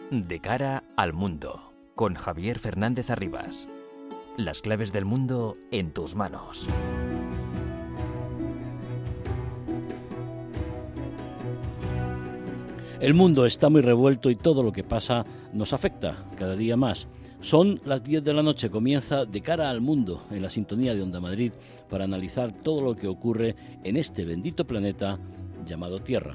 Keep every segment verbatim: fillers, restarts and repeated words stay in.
De cara al mundo, con Javier Fernández Arribas. Las claves del mundo en tus manos. El mundo está muy revuelto y todo lo que pasa nos afecta cada día más. Son las diez de la noche, comienza De cara al mundo en la sintonía de Onda Madrid para analizar todo lo que ocurre en este bendito planeta llamado Tierra.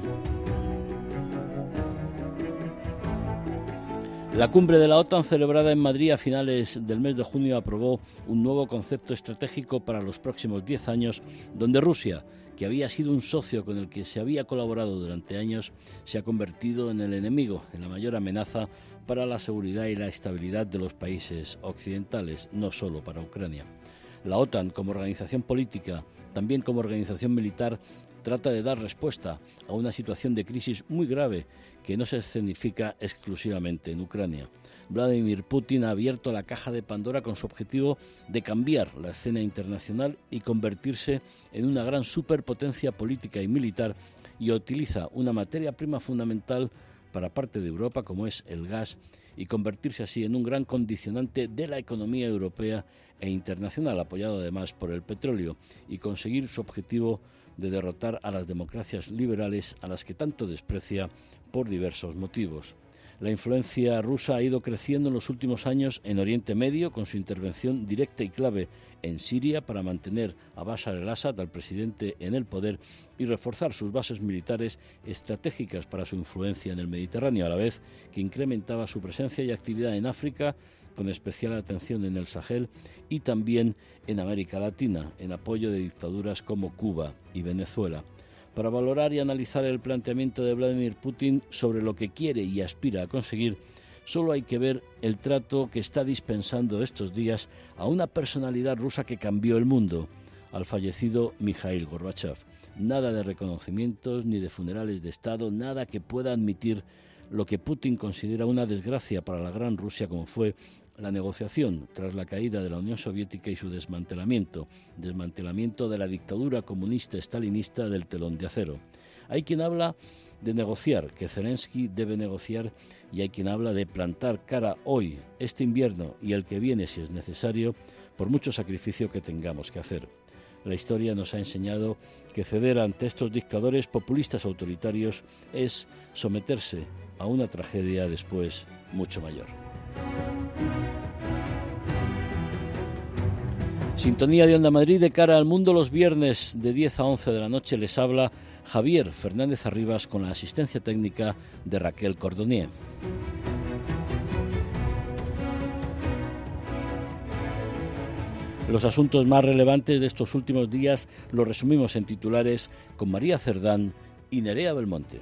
La cumbre de la OTAN celebrada en Madrid a finales del mes de junio aprobó un nuevo concepto estratégico para los próximos diez años, donde Rusia, que había sido un socio con el que se había colaborado durante años, se ha convertido en el enemigo, en la mayor amenaza para la seguridad y la estabilidad de los países occidentales, no solo para Ucrania. La OTAN, como organización política, también como organización militar, trata de dar respuesta a una situación de crisis muy grave que no se escenifica exclusivamente en Ucrania. Vladimir Putin ha abierto la caja de Pandora con su objetivo de cambiar la escena internacional y convertirse en una gran superpotencia política y militar, y utiliza una materia prima fundamental para parte de Europa como es el gas, y convertirse así en un gran condicionante de la economía europea e internacional, apoyado además por el petróleo, y conseguir su objetivo de derrotar a las democracias liberales a las que tanto desprecia por diversos motivos. La influencia rusa ha ido creciendo en los últimos años en Oriente Medio, con su intervención directa y clave en Siria para mantener a Bashar al-Assad, al presidente, en el poder y reforzar sus bases militares estratégicas para su influencia en el Mediterráneo, a la vez que incrementaba su presencia y actividad en África, con especial atención en el Sahel y también en América Latina, en apoyo de dictaduras como Cuba y Venezuela. Para valorar y analizar el planteamiento de Vladimir Putin sobre lo que quiere y aspira a conseguir, solo hay que ver el trato que está dispensando estos días a una personalidad rusa que cambió el mundo, al fallecido Mikhail Gorbachev. Nada de reconocimientos ni de funerales de Estado, nada que pueda admitir lo que Putin considera una desgracia para la gran Rusia, como fue la negociación tras la caída de la Unión Soviética y su desmantelamiento, desmantelamiento de la dictadura comunista estalinista del telón de acero. Hay quien habla de negociar, que Zelensky debe negociar, y hay quien habla de plantar cara hoy, este invierno y el que viene si es necesario, por mucho sacrificio que tengamos que hacer. La historia nos ha enseñado que ceder ante estos dictadores populistas autoritarios es someterse a una tragedia después mucho mayor. Sintonía de Onda Madrid de cara al mundo los viernes de diez a once de la noche. Les habla Javier Fernández Arribas con la asistencia técnica de Raquel Cordonier. Los asuntos más relevantes de estos últimos días los resumimos en titulares con María Cerdán y Nerea Belmonte.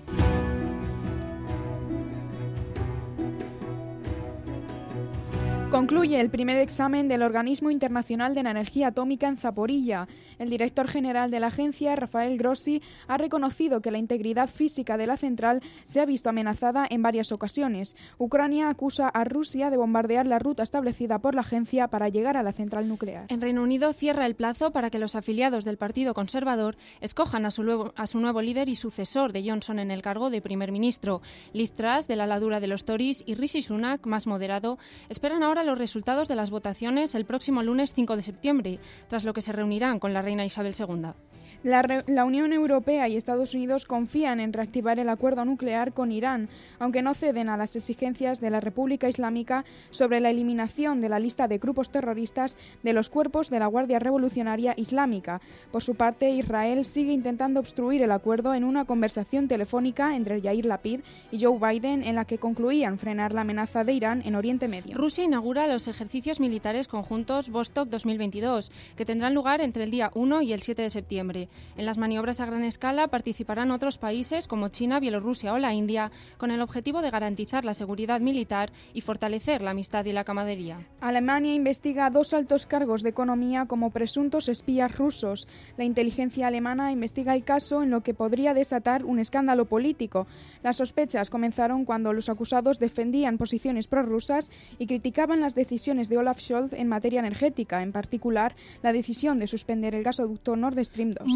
Concluye el primer examen del Organismo Internacional de la Energía Atómica en Zaporilla. El director general de la agencia, Rafael Grossi, ha reconocido que la integridad física de la central se ha visto amenazada en varias ocasiones. Ucrania acusa a Rusia de bombardear la ruta establecida por la agencia para llegar a la central nuclear. En Reino Unido cierra el plazo para que los afiliados del Partido Conservador escojan a su nuevo, a su nuevo líder y sucesor de Johnson en el cargo de primer ministro. Liz Truss, de la aladura de los Tories, y Rishi Sunak, más moderado, esperan ahora los resultados de las votaciones el próximo lunes cinco de septiembre, tras lo que se reunirán con la reina Isabel segunda. La, Re- la Unión Europea y Estados Unidos confían en reactivar el acuerdo nuclear con Irán, aunque no ceden a las exigencias de la República Islámica sobre la eliminación de la lista de grupos terroristas de los cuerpos de la Guardia Revolucionaria Islámica. Por su parte, Israel sigue intentando obstruir el acuerdo en una conversación telefónica entre Yair Lapid y Joe Biden, en la que concluían frenar la amenaza de Irán en Oriente Medio. Rusia inaugura los ejercicios militares conjuntos Vostok dos mil veintidós, que tendrán lugar entre el día uno y el siete de septiembre. En las maniobras a gran escala participarán otros países como China, Bielorrusia o la India, con el objetivo de garantizar la seguridad militar y fortalecer la amistad y la camaradería. Alemania investiga a dos altos cargos de economía como presuntos espías rusos. La inteligencia alemana investiga el caso, en lo que podría desatar un escándalo político. Las sospechas comenzaron cuando los acusados defendían posiciones prorrusas y criticaban las decisiones de Olaf Scholz en materia energética, en particular la decisión de suspender el gasoducto Nord Stream dos.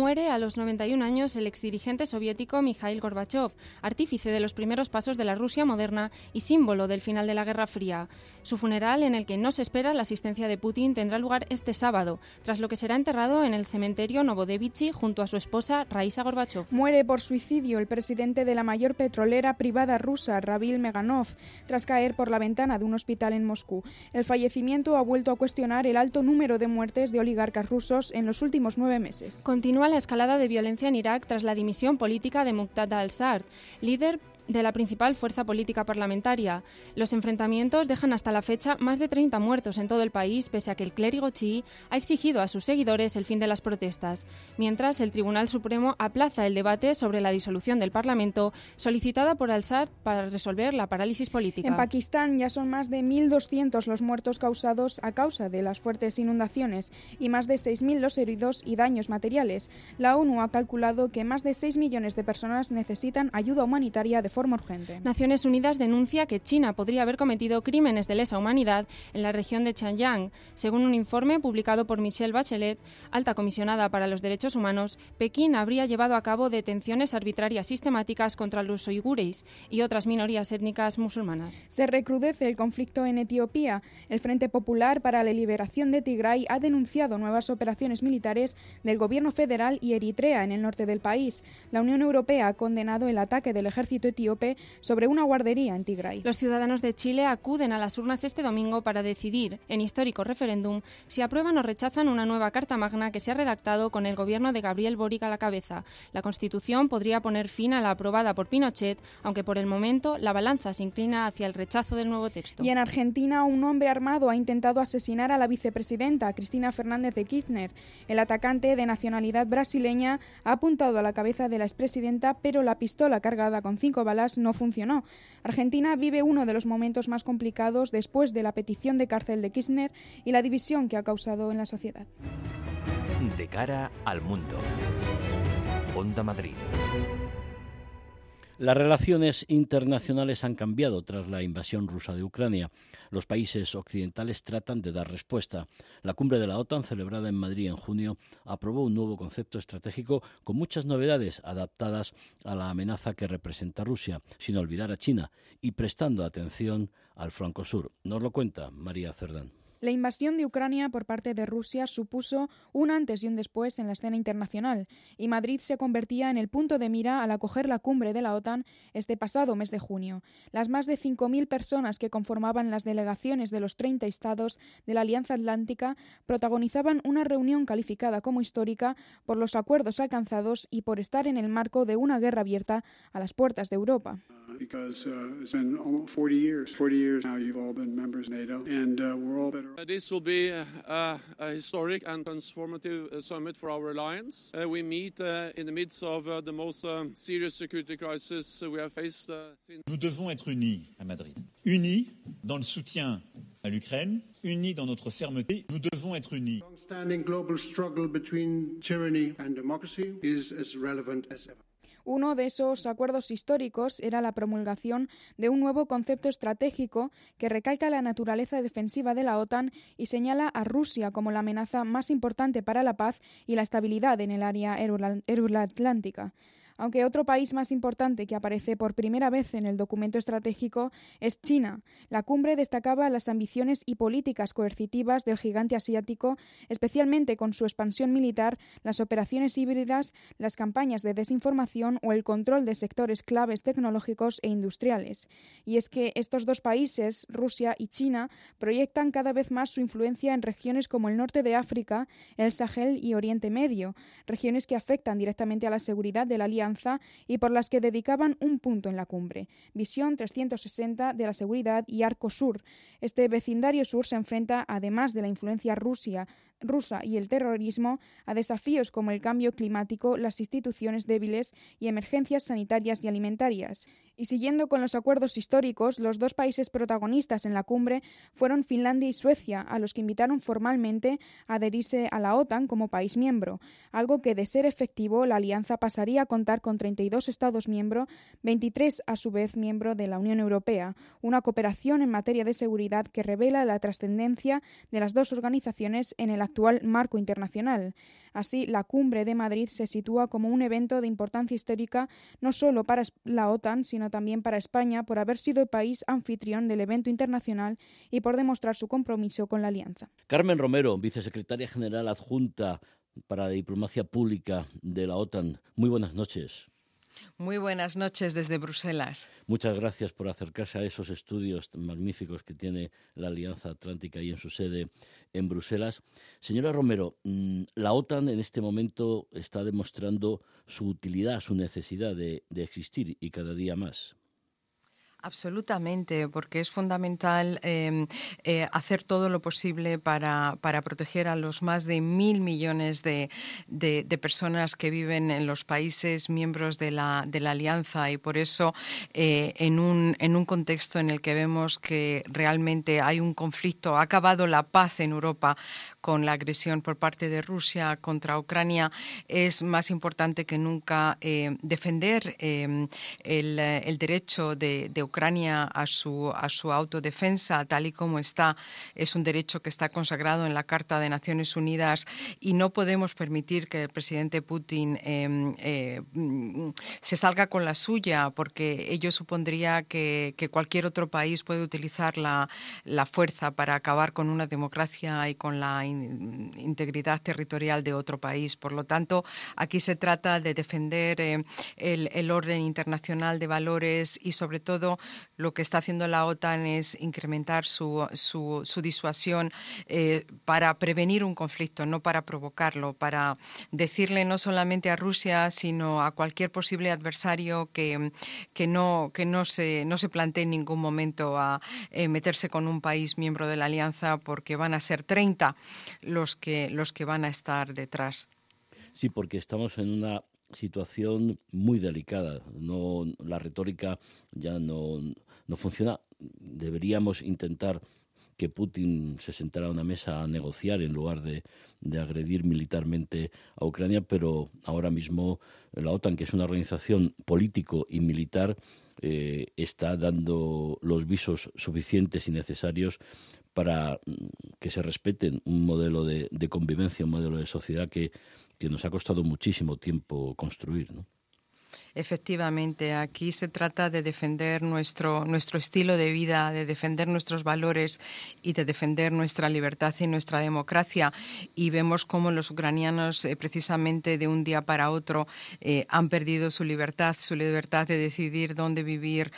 Muere a los noventa y un años el exdirigente soviético Mikhail Gorbachev, artífice de los primeros pasos de la Rusia moderna y símbolo del final de la Guerra Fría. Su funeral, en el que no se espera la asistencia de Putin, tendrá lugar este sábado, tras lo que será enterrado en el cementerio Novodevichy junto a su esposa Raisa Gorbachev. Muere por suicidio el presidente de la mayor petrolera privada rusa, Ravil Meganov, tras caer por la ventana de un hospital en Moscú. El fallecimiento ha vuelto a cuestionar el alto número de muertes de oligarcas rusos en los últimos nueve meses. Continúa la escalada de violencia en Irak tras la dimisión política de Muqtada al-Sadr, líder de la principal fuerza política parlamentaria. Los enfrentamientos dejan hasta la fecha más de treinta muertos en todo el país, pese a que el clérigo chií ha exigido a sus seguidores el fin de las protestas. Mientras, el Tribunal Supremo aplaza el debate sobre la disolución del Parlamento, solicitada por al-Sadr para resolver la parálisis política. En Pakistán ya son más de mil doscientos los muertos causados a causa de las fuertes inundaciones y más de seis mil los heridos y daños materiales. La ONU ha calculado que más de seis millones de personas necesitan ayuda humanitaria de forma urgente. Naciones Unidas denuncia que China podría haber cometido crímenes de lesa humanidad en la región de Xinjiang. Según un informe publicado por Michelle Bachelet, alta comisionada para los derechos humanos, Pekín habría llevado a cabo detenciones arbitrarias sistemáticas contra los uigures y otras minorías étnicas musulmanas. Se recrudece el conflicto en Etiopía. El Frente Popular para la Liberación de Tigray ha denunciado nuevas operaciones militares del gobierno federal y Eritrea en el norte del país. La Unión Europea ha condenado el ataque del ejército etíope sobre una guardería en Tigray. Los ciudadanos de Chile acuden a las urnas este domingo para decidir, en histórico referéndum, si aprueban o rechazan una nueva Carta Magna que se ha redactado con el gobierno de Gabriel Boric a la cabeza. La Constitución podría poner fin a la aprobada por Pinochet, aunque por el momento la balanza se inclina hacia el rechazo del nuevo texto. Y en Argentina, un hombre armado ha intentado asesinar a la vicepresidenta, Cristina Fernández de Kirchner. El atacante, de nacionalidad brasileña, ha apuntado a la cabeza de la expresidenta, pero la pistola cargada con cinco balas no funcionó. Argentina vive uno de los momentos más complicados después de la petición de cárcel de Kirchner y la división que ha causado en la sociedad. De cara al mundo. Onda Madrid. Las relaciones internacionales han cambiado tras la invasión rusa de Ucrania. Los países occidentales tratan de dar respuesta. La cumbre de la OTAN, celebrada en Madrid en junio, aprobó un nuevo concepto estratégico con muchas novedades adaptadas a la amenaza que representa Rusia, sin olvidar a China y prestando atención al flanco sur. Nos lo cuenta María Cerdán. La invasión de Ucrania por parte de Rusia supuso un antes y un después en la escena internacional, y Madrid se convertía en el punto de mira al acoger la cumbre de la OTAN este pasado mes de junio. Las más de cinco mil personas que conformaban las delegaciones de los treinta estados de la Alianza Atlántica protagonizaban una reunión calificada como histórica por los acuerdos alcanzados y por estar en el marco de una guerra abierta a las puertas de Europa. Because uh, it's been almost forty years. forty years now you've all been members of NATO, and uh, we're all better. Uh, this will be uh, a historic and transformative uh, summit for our alliance. Uh, we meet uh, in the midst of uh, the most um, serious security crisis we have faced uh, since. Nous devons être unis à Madrid. Unis dans le soutien à l'Ukraine, unis dans notre fermeté. Nous devons être unis. The long-standing global struggle between tyranny and democracy is as relevant as ever. Uno de esos acuerdos históricos era la promulgación de un nuevo concepto estratégico que recalca la naturaleza defensiva de la OTAN y señala a Rusia como la amenaza más importante para la paz y la estabilidad en el área euroatlántica. Aunque otro país más importante que aparece por primera vez en el documento estratégico es China. La cumbre destacaba las ambiciones y políticas coercitivas del gigante asiático, especialmente con su expansión militar, las operaciones híbridas, las campañas de desinformación o el control de sectores claves tecnológicos e industriales. Y es que estos dos países, Rusia y China, proyectan cada vez más su influencia en regiones como el norte de África, el Sahel y Oriente Medio, regiones que afectan directamente a la seguridad de la alianza y por las que dedicaban un punto en la cumbre. Visión trescientos sesenta de la seguridad y Arco Sur. Este vecindario sur se enfrenta, además de la influencia rusa, rusa y el terrorismo, a desafíos como el cambio climático, las instituciones débiles y emergencias sanitarias y alimentarias. Y siguiendo con los acuerdos históricos, los dos países protagonistas en la cumbre fueron Finlandia y Suecia, a los que invitaron formalmente a adherirse a la OTAN como país miembro, algo que, de ser efectivo, la alianza pasaría a contar contar con treinta y dos Estados miembros, veintitrés a su vez miembros de la Unión Europea, una cooperación en materia de seguridad que revela la trascendencia de las dos organizaciones en el actual marco internacional. Así, la Cumbre de Madrid se sitúa como un evento de importancia histórica no solo para la OTAN, sino también para España, por haber sido el país anfitrión del evento internacional y por demostrar su compromiso con la alianza. Carmen Romero, vicesecretaria general adjunta para la diplomacia pública de la OTAN. Muy buenas noches. Muy buenas noches desde Bruselas. Muchas gracias por acercarse a esos estudios magníficos que tiene la Alianza Atlántica y en su sede en Bruselas. Señora Romero, la OTAN en este momento está demostrando su utilidad, su necesidad de, de existir y cada día más. Absolutamente, porque es fundamental eh, eh, hacer todo lo posible para, para proteger a los más de mil millones de, de, de personas que viven en los países miembros de la, de la Alianza, y por eso eh, en, un, en un contexto en el que vemos que realmente hay un conflicto, ha acabado la paz en Europa con la agresión por parte de Rusia contra Ucrania, es más importante que nunca eh, defender eh, el, el derecho de, de Ucrania a su, a su autodefensa, tal y como está. Es un derecho que está consagrado en la Carta de Naciones Unidas y no podemos permitir que el presidente Putin eh, eh, se salga con la suya, porque ello supondría que, que cualquier otro país puede utilizar la, la fuerza para acabar con una democracia y con la in, integridad territorial de otro país. Por lo tanto, aquí se trata de defender eh, el, el orden internacional de valores, y sobre todo lo que está haciendo la OTAN es incrementar su, su, su disuasión eh, para prevenir un conflicto, no para provocarlo, para decirle no solamente a Rusia, sino a cualquier posible adversario que, que, no, que no, se, no se plantee en ningún momento a eh, meterse con un país miembro de la Alianza, porque van a ser treinta los que, los que van a estar detrás. Sí, porque estamos en una situación muy delicada. No, la retórica ya no, no funciona. Deberíamos intentar que Putin se sentara a una mesa a negociar en lugar de, de agredir militarmente a Ucrania, pero ahora mismo la OTAN, que es una organización político y militar, eh, está dando los visos suficientes y necesarios para que se respeten un modelo de, de convivencia, un modelo de sociedad que que nos ha costado muchísimo tiempo construir, ¿no? Efectivamente, aquí se trata de defender nuestro, nuestro estilo de vida, de defender nuestros valores y de defender nuestra libertad y nuestra democracia. Y vemos cómo los ucranianos, eh, precisamente de un día para otro, eh, han perdido su libertad, su libertad de decidir dónde vivir.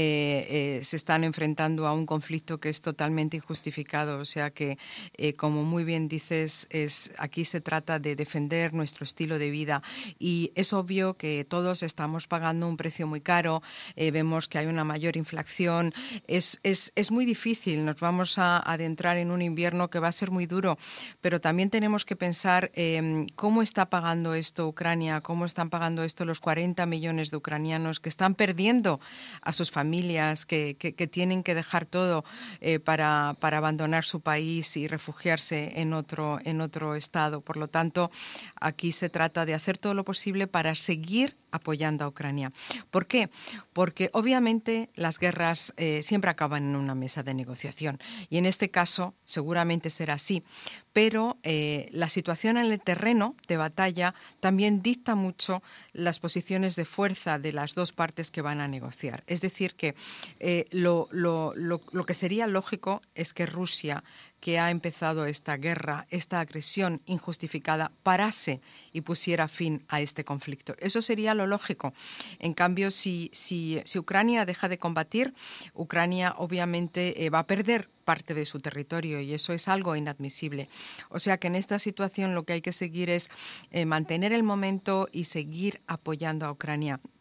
Eh, eh, se están enfrentando a un conflicto que es totalmente injustificado. O sea que, eh, como muy bien dices, es, aquí se trata de defender nuestro estilo de vida. Y es obvio que todos están Estamos pagando un precio muy caro, eh, vemos que hay una mayor inflación, es, es, es muy difícil, nos vamos a adentrar en un invierno que va a ser muy duro, pero también tenemos que pensar eh, cómo está pagando esto Ucrania, cómo están pagando esto los cuarenta millones de ucranianos que están perdiendo a sus familias, que, que, que tienen que dejar todo eh, para, para abandonar su país y refugiarse en otro, en otro estado. Por lo tanto, aquí se trata de hacer todo lo posible para seguir apoyando a Ucrania. ¿Por qué? Porque obviamente las guerras eh, siempre acaban en una mesa de negociación, y en este caso seguramente será así, pero eh, la situación en el terreno de batalla también dicta mucho las posiciones de fuerza de las dos partes que van a negociar. Es decir, que eh, lo, lo, lo, lo que sería lógico es que Rusia, que ha empezado esta guerra, esta agresión injustificada, parase y pusiera fin a este conflicto. Eso sería lo lógico. En cambio, si, si, si Ucrania deja de combatir, Ucrania obviamente eh, va a perder parte de su territorio, y eso es algo inadmisible. O sea que en esta situación lo que hay que seguir es eh, mantener el momento y seguir apoyando a Ucrania.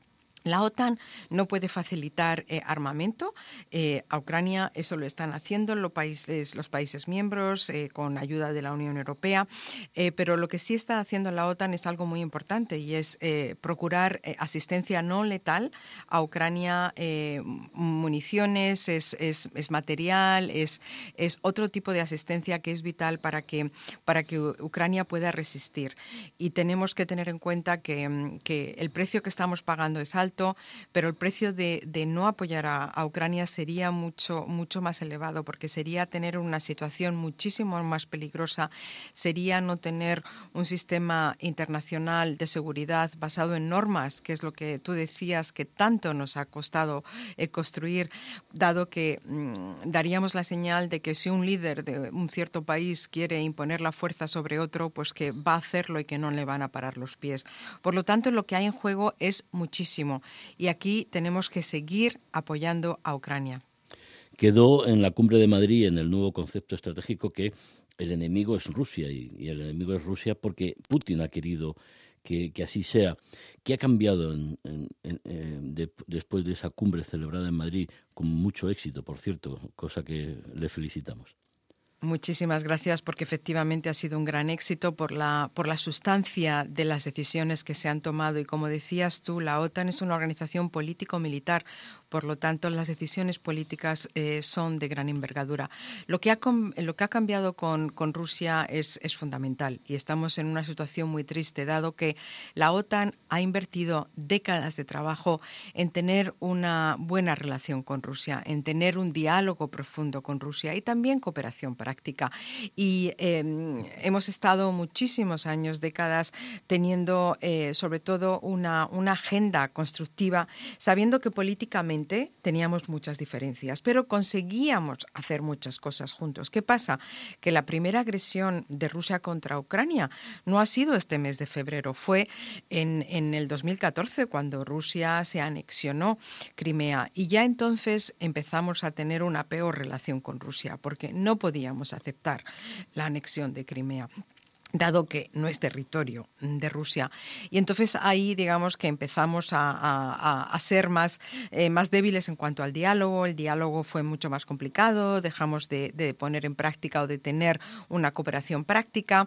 La OTAN no puede facilitar eh, armamento eh, a Ucrania, eso lo están haciendo los países, los países miembros eh, con ayuda de la Unión Europea, eh, pero lo que sí está haciendo la OTAN es algo muy importante y es eh, procurar eh, asistencia no letal a Ucrania, eh, municiones, es, es, es material, es, es otro tipo de asistencia que es vital para que, para que Ucrania pueda resistir. Y tenemos que tener en cuenta que, que el precio que estamos pagando es alto, pero el precio de, de no apoyar a, a Ucrania sería mucho, mucho más elevado, porque sería tener una situación muchísimo más peligrosa, sería no tener un sistema internacional de seguridad basado en normas, que es lo que tú decías que tanto nos ha costado eh, construir, dado que mmm, daríamos la señal de que si un líder de un cierto país quiere imponer la fuerza sobre otro, pues que va a hacerlo y que no le van a parar los pies. Por lo tanto, lo que hay en juego es muchísimo. Y aquí tenemos que seguir apoyando a Ucrania. Quedó en la Cumbre de Madrid, en el nuevo concepto estratégico, que el enemigo es Rusia, y, y el enemigo es Rusia porque Putin ha querido que, que así sea. ¿Qué ha cambiado en, en, en, en, de, después de esa cumbre celebrada en Madrid, con mucho éxito, por cierto, cosa que le felicitamos? Muchísimas gracias, porque efectivamente ha sido un gran éxito por la, por la sustancia de las decisiones que se han tomado. Y como decías tú, la OTAN es una organización político-militar, por lo tanto las decisiones políticas eh, son de gran envergadura. Lo que ha, lo que ha cambiado con, con Rusia es, es fundamental, y estamos en una situación muy triste, dado que la OTAN ha invertido décadas de trabajo en tener una buena relación con Rusia, en tener un diálogo profundo con Rusia y también cooperación para práctica. Y eh, hemos estado muchísimos años, décadas, teniendo eh, sobre todo una, una agenda constructiva, sabiendo que políticamente teníamos muchas diferencias, pero conseguíamos hacer muchas cosas juntos. ¿Qué pasa? Que la primera agresión de Rusia contra Ucrania no ha sido este mes de febrero, fue en, en el dos mil catorce, cuando Rusia se anexionó Crimea, y ya entonces empezamos a tener una peor relación con Rusia, porque no podíamos aceptar la anexión de Crimea, dado que no es territorio de Rusia. Y entonces ahí, digamos, que empezamos a, a, a ser más, eh, más débiles en cuanto al diálogo. El diálogo fue mucho más complicado, dejamos de, de poner en práctica o de tener una cooperación práctica,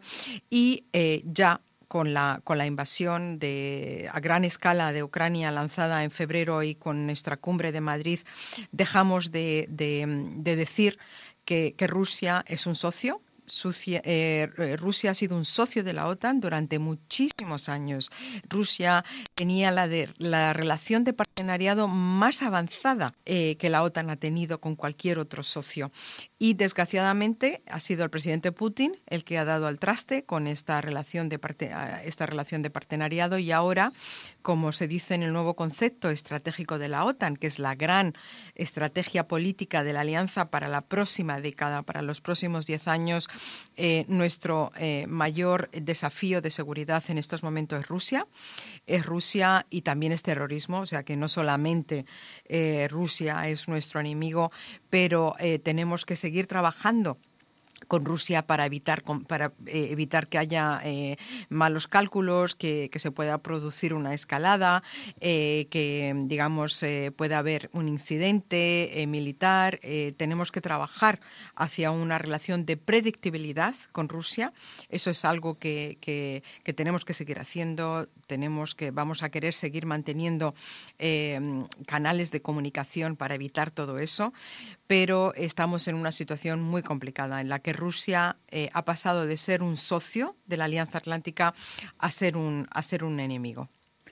y eh, ya Con la, con la invasión de, a gran escala de Ucrania lanzada en febrero, y con nuestra cumbre de Madrid, dejamos de, de, de decir que, que Rusia es un socio. Sucia, eh, Rusia ha sido un socio de la OTAN durante muchísimos años. Rusia tenía la, de, la relación de partenariado más avanzada eh, que la OTAN ha tenido con cualquier otro socio. Y desgraciadamente ha sido el presidente Putin el que ha dado al traste con esta relación de, parte, esta relación de partenariado, y ahora, como se dice en el nuevo concepto estratégico de la OTAN, que es la gran estrategia política de la alianza para la próxima década, para los próximos diez años, eh, nuestro eh, mayor desafío de seguridad en estos momentos es Rusia. Es Rusia y también es terrorismo, o sea que no solamente eh, Rusia es nuestro enemigo, pero eh, tenemos que seguir trabajando con Rusia para evitar para eh, evitar que haya eh, malos cálculos, que, que se pueda producir una escalada, eh, que digamos eh, pueda haber un incidente eh, militar. Eh, tenemos que trabajar hacia una relación de predictibilidad con Rusia. Eso es algo que, que, que tenemos que seguir haciendo. Tenemos que vamos a querer seguir manteniendo eh, canales de comunicación para evitar todo eso, pero estamos en una situación muy complicada en la que Rusia eh, ha pasado de ser un socio de la Alianza Atlántica a ser un, a ser un enemigo.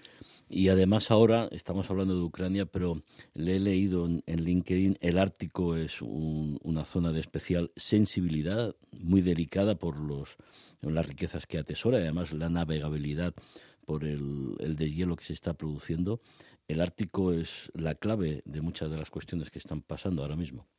Y además ahora estamos hablando de Ucrania, pero le he leído en, en LinkedIn, el Ártico es un, una zona de especial sensibilidad, muy delicada por los, las riquezas que atesora, y además la navegabilidad por el, el deshielo que se está produciendo. El Ártico es la clave de muchas de las cuestiones que están pasando ahora mismo.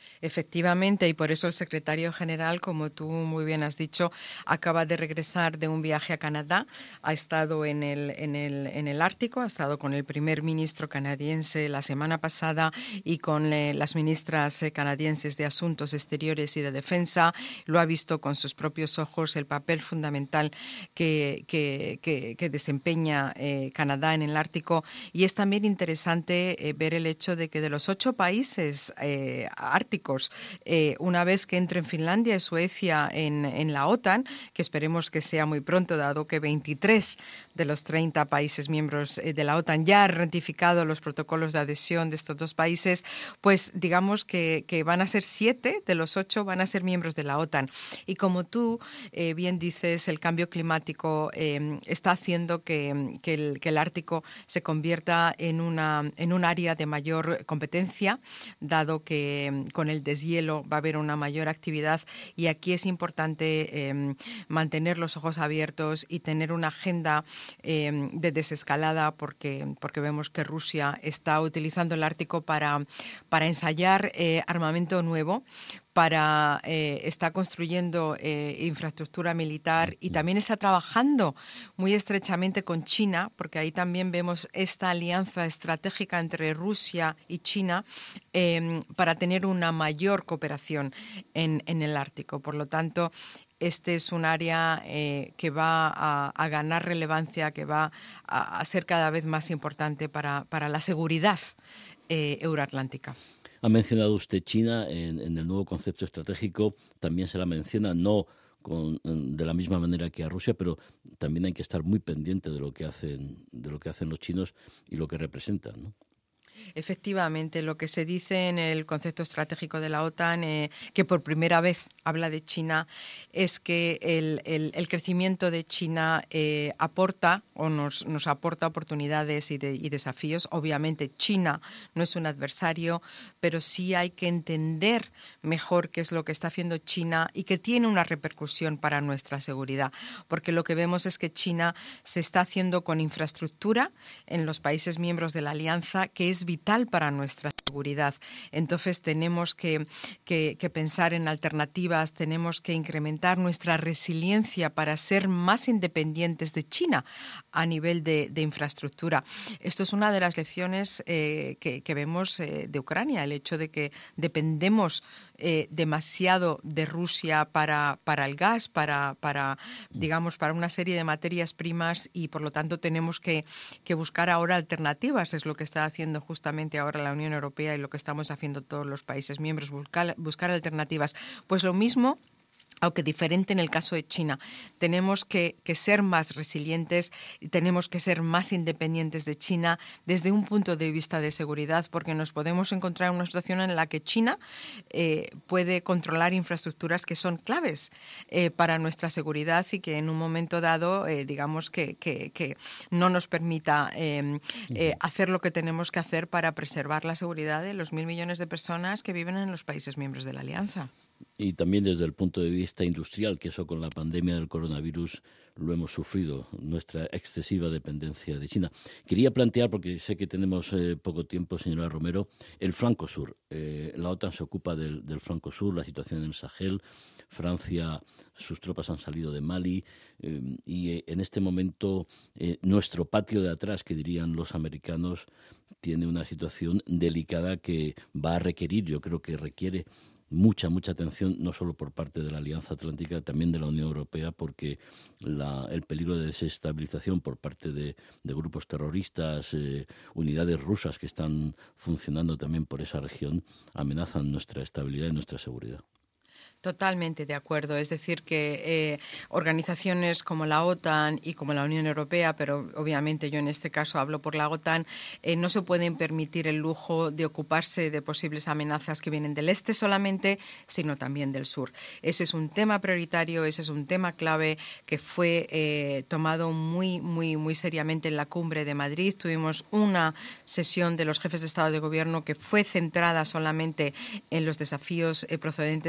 Efectivamente, y por eso el secretario general, como tú muy bien has dicho, acaba de regresar de un viaje a Canadá. Ha estado en el, en el, en el Ártico, ha estado con el primer ministro canadiense la semana pasada y con eh, las ministras eh, canadienses de Asuntos Exteriores y de Defensa. Lo ha visto con sus propios ojos el papel fundamental que, que, que, que desempeña eh, Canadá en el Ártico. Y es también interesante eh, ver el hecho de que de los ocho países eh, árticos, Eh, una vez que entren Finlandia y Suecia en, en la OTAN, que esperemos que sea muy pronto, dado que veintitrés de los treinta países miembros eh, de la OTAN ya han ratificado los protocolos de adhesión de estos dos países, pues digamos que, que van a ser siete de los ocho van a ser miembros de la OTAN. Y como tú eh, bien dices, el cambio climático eh, está haciendo que, que, el, que el Ártico se convierta en, una, en un área de mayor competencia, dado que con el deshielo va a haber una mayor actividad, y aquí es importante eh, mantener los ojos abiertos y tener una agenda eh, de desescalada, porque, porque vemos que Rusia está utilizando el Ártico para, para ensayar eh, armamento nuevo, para eh, está construyendo eh, infraestructura militar, y también está trabajando muy estrechamente con China, porque ahí también vemos esta alianza estratégica entre Rusia y China eh, para tener una mayor cooperación en, en el Ártico. Por lo tanto, este es un área eh, que va a, a ganar relevancia, que va a, a ser cada vez más importante para, para la seguridad eh, euroatlántica. Ha mencionado usted China en, en el nuevo concepto estratégico, también se la menciona, no con, de la misma manera que a Rusia, pero también hay que estar muy pendiente de lo que hacen, de lo que hacen los chinos y lo que representan, ¿no? Efectivamente, lo que se dice en el concepto estratégico de la OTAN, eh, que por primera vez habla de China, es que el, el, el crecimiento de China eh, aporta o nos, nos aporta oportunidades y, de, y desafíos. Obviamente China no es un adversario, pero sí hay que entender mejor qué es lo que está haciendo China y que tiene una repercusión para nuestra seguridad, porque lo que vemos es que China se está haciendo con infraestructura en los países miembros de la alianza, que es vital para nuestra seguridad. Entonces tenemos que, que, que pensar en alternativas, tenemos que incrementar nuestra resiliencia para ser más independientes de China a nivel de, de infraestructura. Esto es una de las lecciones eh, que, que vemos eh, de Ucrania, el hecho de que dependemos eh, demasiado de Rusia para, para el gas, para, para, digamos, para una serie de materias primas, y por lo tanto tenemos que, que buscar ahora alternativas. Es lo que está haciendo justamente ahora la Unión Europea y lo que estamos haciendo todos los países miembros, buscar, buscar alternativas. Pues lo mismo, aunque diferente en el caso de China. Tenemos que, que ser más resilientes y tenemos que ser más independientes de China desde un punto de vista de seguridad, porque nos podemos encontrar en una situación en la que China eh, puede controlar infraestructuras que son claves eh, para nuestra seguridad y que en un momento dado, eh, digamos, que, que, que no nos permita eh, eh, hacer lo que tenemos que hacer para preservar la seguridad de los mil millones de personas que viven en los países miembros de la Alianza. Y también desde el punto de vista industrial, que eso con la pandemia del coronavirus lo hemos sufrido, nuestra excesiva dependencia de China. Quería plantear, porque sé que tenemos eh, poco tiempo, señora Romero, el flanco sur. Eh, la OTAN se ocupa del, del flanco sur, la situación en el Sahel. Francia, sus tropas han salido de Mali eh, y eh, en este momento eh, nuestro patio de atrás, que dirían los americanos, tiene una situación delicada que va a requerir, yo creo que requiere mucha, mucha atención, no solo por parte de la Alianza Atlántica, también de la Unión Europea, porque la, el peligro de desestabilización por parte de, de grupos terroristas, eh, unidades rusas que están funcionando también por esa región, amenazan nuestra estabilidad y nuestra seguridad. Totalmente de acuerdo. Es decir, que eh, organizaciones como la OTAN y como la Unión Europea, pero obviamente yo en este caso hablo por la OTAN, eh, no se pueden permitir el lujo de ocuparse de posibles amenazas que vienen del este solamente, sino también del sur. Ese es un tema prioritario, ese es un tema clave que fue eh, tomado muy, muy, muy seriamente en la cumbre de Madrid. Tuvimos una sesión de los jefes de Estado y de Gobierno que fue centrada solamente en los desafíos eh, procedentes del sur,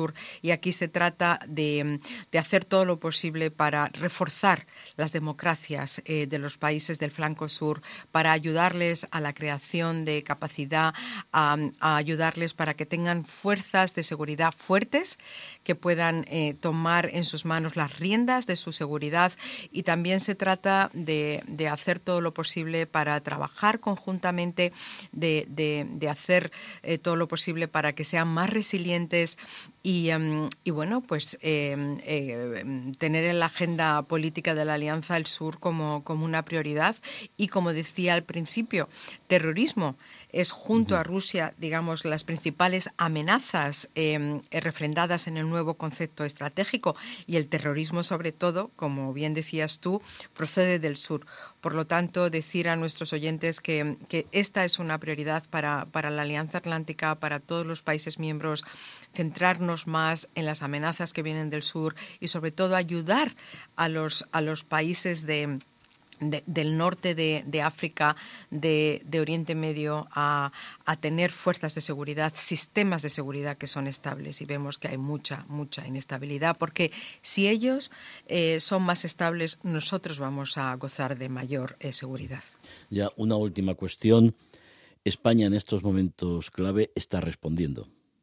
Sur, y aquí se trata de, de hacer todo lo posible para reforzar las democracias eh, de los países del flanco sur, para ayudarles a la creación de capacidad, a, a ayudarles para que tengan fuerzas de seguridad fuertes, que puedan eh, tomar en sus manos las riendas de su seguridad, y también se trata de, de hacer todo lo posible para trabajar conjuntamente, de, de, de hacer eh, todo lo posible para que sean más resilientes y, um, y bueno, pues eh, eh, tener en la agenda política de la Alianza el Sur como, como una prioridad. Y como decía al principio, terrorismo es junto a Rusia, digamos, las principales amenazas eh, refrendadas en el nuevo concepto estratégico, y el terrorismo, sobre todo, como bien decías tú, procede del sur. Por lo tanto, decir a nuestros oyentes que, que esta es una prioridad para, para la Alianza Atlántica, para todos los países miembros, centrarnos más en las amenazas que vienen del sur y, sobre todo, ayudar a los, a los países de... De, del norte de, de África, de, de Oriente Medio, a, a tener fuerzas de seguridad, sistemas de seguridad que son estables. Y vemos que hay mucha, mucha inestabilidad, porque si ellos eh, son más estables, nosotros vamos a gozar de mayor eh, seguridad. Ya una última cuestión. España en estos momentos clave está respondiendo.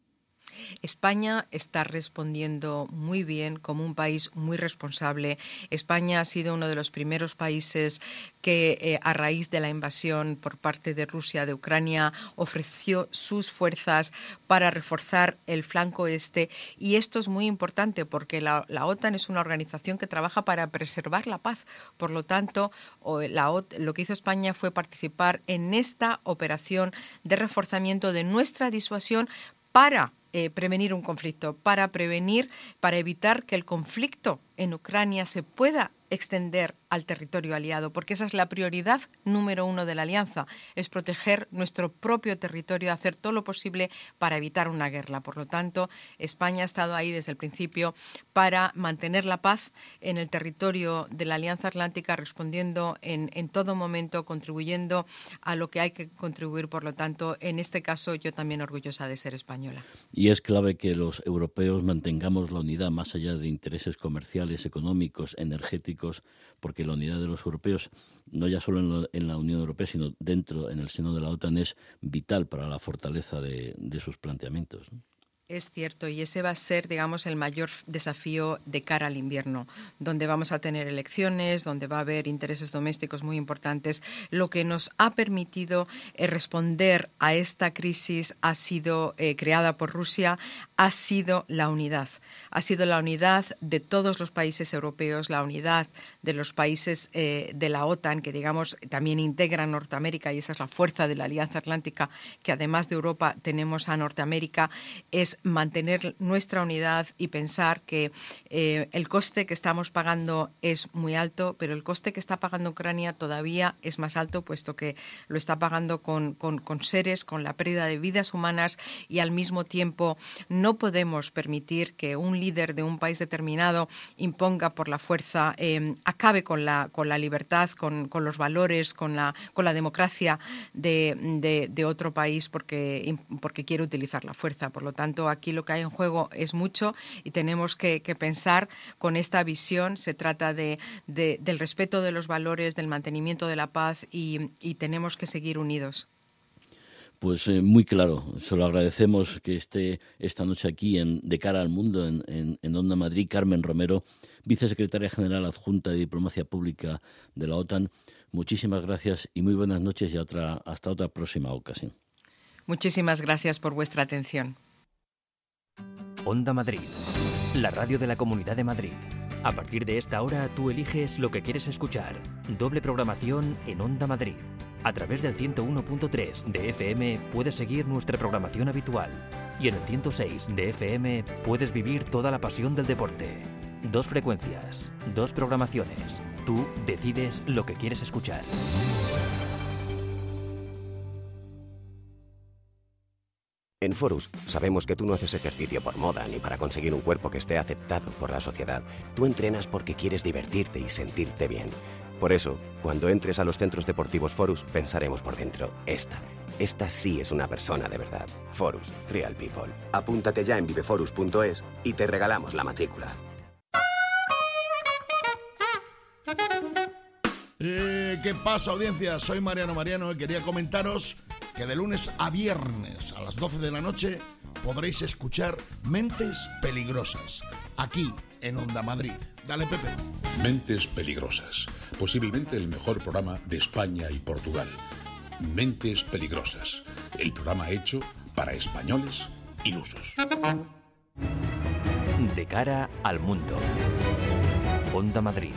España está respondiendo muy bien, como un país muy responsable. España ha sido uno de los primeros países que, eh, a raíz de la invasión por parte de Rusia de Ucrania, ofreció sus fuerzas para reforzar el flanco este. Y esto es muy importante porque la, la OTAN es una organización que trabaja para preservar la paz. Por lo tanto, la OTAN, lo que hizo España fue participar en esta operación de reforzamiento de nuestra disuasión para Eh, prevenir un conflicto, para prevenir, para evitar que el conflicto en Ucrania se pueda extender al territorio aliado, porque esa es la prioridad número uno de la Alianza, es proteger nuestro propio territorio, hacer todo lo posible para evitar una guerra. Por lo tanto, España ha estado ahí desde el principio para mantener la paz en el territorio de la Alianza Atlántica, respondiendo en, en todo momento, contribuyendo a lo que hay que contribuir. Por lo tanto, en este caso, yo también orgullosa de ser española. Y es clave que los europeos mantengamos la unidad más allá de intereses comerciales, económicos, energéticos, porque la unidad de los europeos, no ya solo en, lo, en la Unión Europea, sino dentro, en el seno de la OTAN, es vital para la fortaleza de, de sus planteamientos, ¿no? Es cierto, y ese va a ser, digamos, el mayor desafío de cara al invierno, donde vamos a tener elecciones, donde va a haber intereses domésticos muy importantes. Lo que nos ha permitido eh, responder a esta crisis ha sido eh, creada por Rusia, ha sido la unidad. Ha sido la unidad de todos los países europeos, la unidad de los países eh, de la OTAN, que, digamos, también integran Norteamérica, y esa es la fuerza de la Alianza Atlántica, que además de Europa tenemos a Norteamérica. Es mantener nuestra unidad y pensar que eh, el coste que estamos pagando es muy alto, pero el coste que está pagando Ucrania todavía es más alto, puesto que lo está pagando con, con, con seres, con la pérdida de vidas humanas, y al mismo tiempo no podemos permitir que un líder de un país determinado imponga por la fuerza, eh, acabe con la, con la libertad, con, con los valores, con la, con la democracia de, de, de otro país, porque, porque quiere utilizar la fuerza. Por lo tanto, aquí lo que hay en juego es mucho, y tenemos que, que pensar con esta visión. Se trata de, de, del respeto de los valores, del mantenimiento de la paz, y, y tenemos que seguir unidos. Pues eh, muy claro, se lo agradecemos que esté esta noche aquí en De Cara al Mundo, en, en, en Onda Madrid, Carmen Romero, vicesecretaria general adjunta de Diplomacia Pública de la OTAN. Muchísimas gracias y muy buenas noches, y otra, hasta otra próxima ocasión. Muchísimas gracias por vuestra atención. Onda Madrid, la radio de la Comunidad de Madrid. A partir de esta hora tú eliges lo que quieres escuchar. Doble programación en Onda Madrid. A través del ciento uno punto tres de F M puedes seguir nuestra programación habitual. Y en el ciento seis de F M puedes vivir toda la pasión del deporte. Dos frecuencias, dos programaciones. Tú decides lo que quieres escuchar. En Forus sabemos que tú no haces ejercicio por moda ni para conseguir un cuerpo que esté aceptado por la sociedad. Tú entrenas porque quieres divertirte y sentirte bien. Por eso, cuando entres a los centros deportivos Forus, pensaremos por dentro, esta, esta sí es una persona de verdad. Forus, Real People. Apúntate ya en viveforus punto es y te regalamos la matrícula. Eh, ¿Qué pasa, audiencia? Soy Mariano Mariano y quería comentaros que de lunes a viernes a las doce de la noche podréis escuchar Mentes Peligrosas, aquí en Onda Madrid. Dale, Pepe. Mentes Peligrosas, posiblemente el mejor programa de España y Portugal. Mentes Peligrosas, el programa hecho para españoles ilusos. De cara al mundo. Onda Madrid.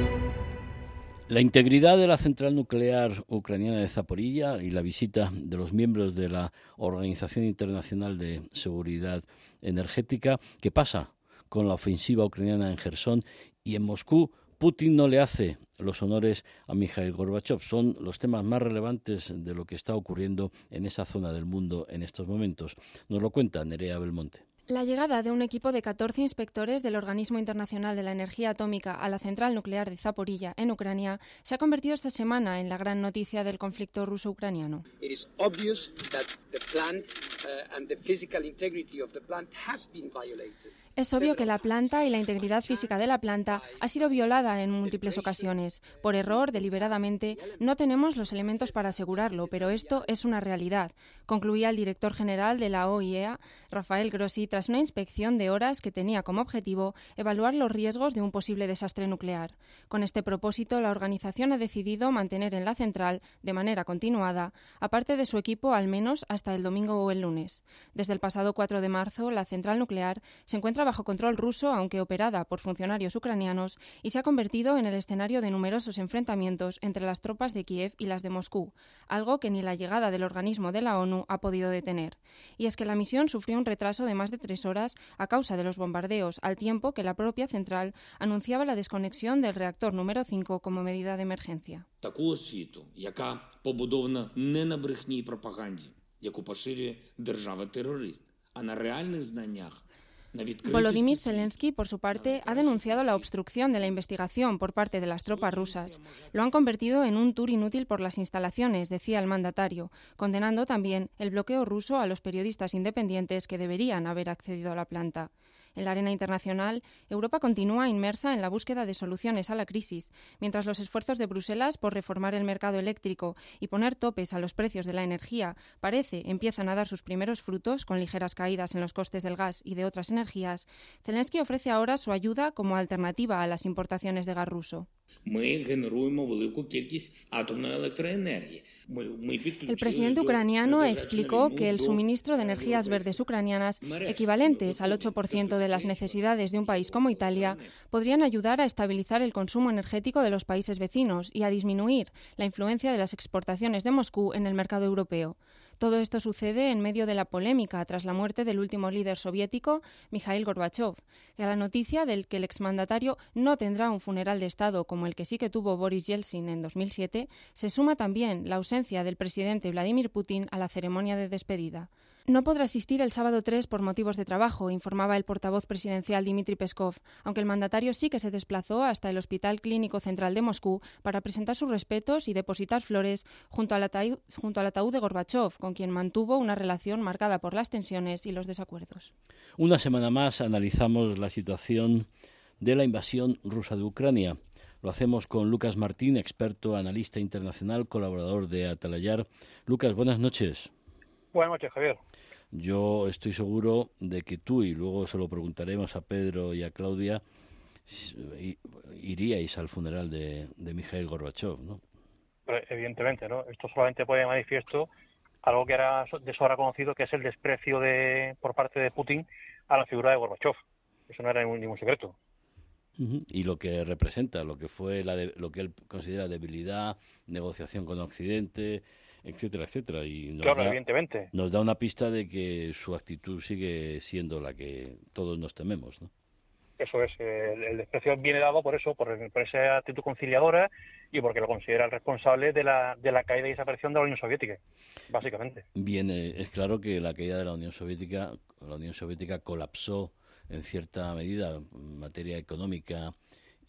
La integridad de la central nuclear ucraniana de Zaporilla y la visita de los miembros de la Organización Internacional de Seguridad Energética. ¿Qué pasa con la ofensiva ucraniana en Jersón? Y en Moscú, Putin no le hace los honores a Mikhail Gorbachev. Son los temas más relevantes de lo que está ocurriendo en esa zona del mundo en estos momentos. Nos lo cuenta Nerea Belmonte. La llegada de un equipo de catorce inspectores del Organismo Internacional de la Energía Atómica a la central nuclear de Zaporilla, en Ucrania, se ha convertido esta semana en la gran noticia del conflicto ruso-ucraniano. It is obvious that the plant uh, and the physical integrity of the plant has been violated. Es obvio que la planta y la integridad física de la planta ha sido violada en múltiples ocasiones. Por error, deliberadamente, no tenemos los elementos para asegurarlo, pero esto es una realidad, concluía el director general de la O I E A, Rafael Grossi, tras una inspección de horas que tenía como objetivo evaluar los riesgos de un posible desastre nuclear. Con este propósito, la organización ha decidido mantener en la central, de manera continuada, aparte de su equipo al menos hasta el domingo o el lunes. Desde el pasado cuatro de marzo, la central nuclear se encuentra bajo control ruso, aunque operada por funcionarios ucranianos, y se ha convertido en el escenario de numerosos enfrentamientos entre las tropas de Kiev y las de Moscú, algo que ni la llegada del organismo de la ONU ha podido detener. Y es que la misión sufrió un retraso de más de tres horas a causa de los bombardeos, al tiempo que la propia central anunciaba la desconexión del reactor número cinco como medida de emergencia. Такого світу, яка побудована не на брехні і пропаганді, яку поширює держава-терорист, а на реальних знаннях. Volodymyr Zelensky, por su parte, ha denunciado la obstrucción de la investigación por parte de las tropas rusas. Lo han convertido en un tour inútil por las instalaciones, decía el mandatario, condenando también el bloqueo ruso a los periodistas independientes que deberían haber accedido a la planta. En la arena internacional, Europa continúa inmersa en la búsqueda de soluciones a la crisis, mientras los esfuerzos de Bruselas por reformar el mercado eléctrico y poner topes a los precios de la energía parece empiezan a dar sus primeros frutos con ligeras caídas en los costes del gas y de otras energías. Zelensky ofrece ahora su ayuda como alternativa a las importaciones de gas ruso. El presidente ucraniano explicó que el suministro de energías verdes ucranianas, equivalentes al ocho por ciento de las necesidades de un país como Italia, podrían ayudar a estabilizar el consumo energético de los países vecinos y a disminuir la influencia de las exportaciones de Moscú en el mercado europeo. Todo esto sucede en medio de la polémica tras la muerte del último líder soviético, Mikhail Gorbachev, que a la noticia del que el exmandatario no tendrá un funeral de Estado como el que sí que tuvo Boris Yeltsin en dos mil siete, se suma también la ausencia del presidente Vladimir Putin a la ceremonia de despedida. No podrá asistir el sábado tres por motivos de trabajo, informaba el portavoz presidencial Dmitry Peskov, aunque el mandatario sí que se desplazó hasta el Hospital Clínico Central de Moscú para presentar sus respetos y depositar flores junto al ataúd, junto al ataúd de Gorbachev, con quien mantuvo una relación marcada por las tensiones y los desacuerdos. Una semana más analizamos la situación de la invasión rusa de Ucrania. Lo hacemos con Lucas Martín, experto, analista internacional, colaborador de Atalayar. Lucas, buenas noches. Buenas noches, Javier. Yo estoy seguro de que tú, y luego se lo preguntaremos a Pedro y a Claudia, iríais al funeral de, de Mikhail Gorbachev, ¿no? Pero evidentemente, ¿no? Esto solamente pone de manifiesto algo que era de sobra conocido, que es el desprecio de por parte de Putin a la figura de Gorbachev. Eso no era ningún, ningún secreto. Uh-huh. Y lo que representa, lo que fue la de, lo que él considera debilidad, negociación con Occidente, etcétera, etcétera. Y nos claro, da, evidentemente. Nos da una pista de que su actitud sigue siendo la que todos nos tememos, ¿no? Eso es, el, el desprecio viene dado por eso, por, por esa actitud conciliadora y porque lo considera el responsable de la, de la caída y desaparición de la Unión Soviética, básicamente. Bien, eh, es claro que la caída de la Unión Soviética, la Unión Soviética colapsó en cierta medida en materia económica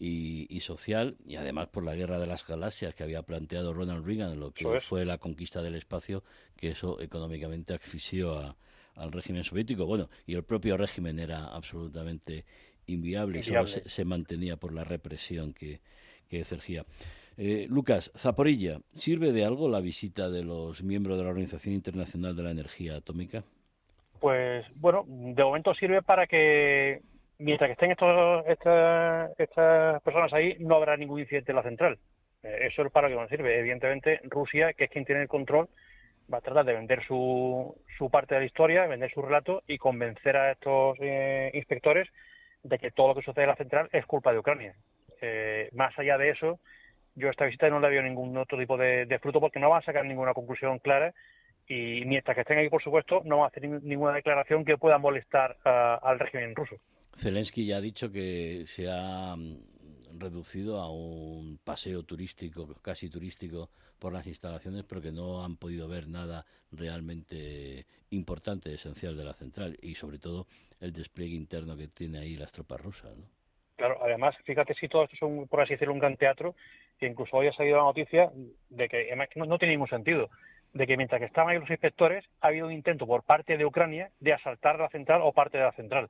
y, y social, y además por la guerra de las galaxias que había planteado Ronald Reagan, lo que Pues. fue la conquista del espacio, que eso económicamente asfixió a, al régimen soviético. Bueno, y el propio régimen era absolutamente inviable, y solo se, se mantenía por la represión que, que ejercía. Eh, Lucas, Zaporilla, ¿sirve de algo la visita de los miembros de la Organización Internacional de la Energía Atómica? Pues bueno, de momento sirve para que mientras que estén estos, estas, estas personas ahí, no habrá ningún incidente en la central. Eh, eso es para lo que nos sirve. Evidentemente, Rusia, que es quien tiene el control, va a tratar de vender su, su parte de la historia, vender su relato y convencer a estos eh, inspectores de que todo lo que sucede en la central es culpa de Ucrania. Eh, más allá de eso, yo esta visita no le veo ningún otro tipo de, de fruto porque no va a sacar ninguna conclusión clara y mientras que estén aquí, por supuesto, no va a hacer ninguna declaración que pueda molestar a, al régimen ruso. Zelensky ya ha dicho que se ha reducido a un paseo turístico, casi turístico, por las instalaciones, pero que no han podido ver nada realmente importante, esencial de la central y sobre todo el despliegue interno que tiene ahí las tropas rusas, ¿no? Claro, además, fíjate si todo esto es, un, por así decirlo, un gran teatro, que incluso hoy ha salido la noticia de que además, no, no tiene ningún sentido, de que mientras que estaban ahí los inspectores, ha habido un intento por parte de Ucrania de asaltar la central o parte de la central.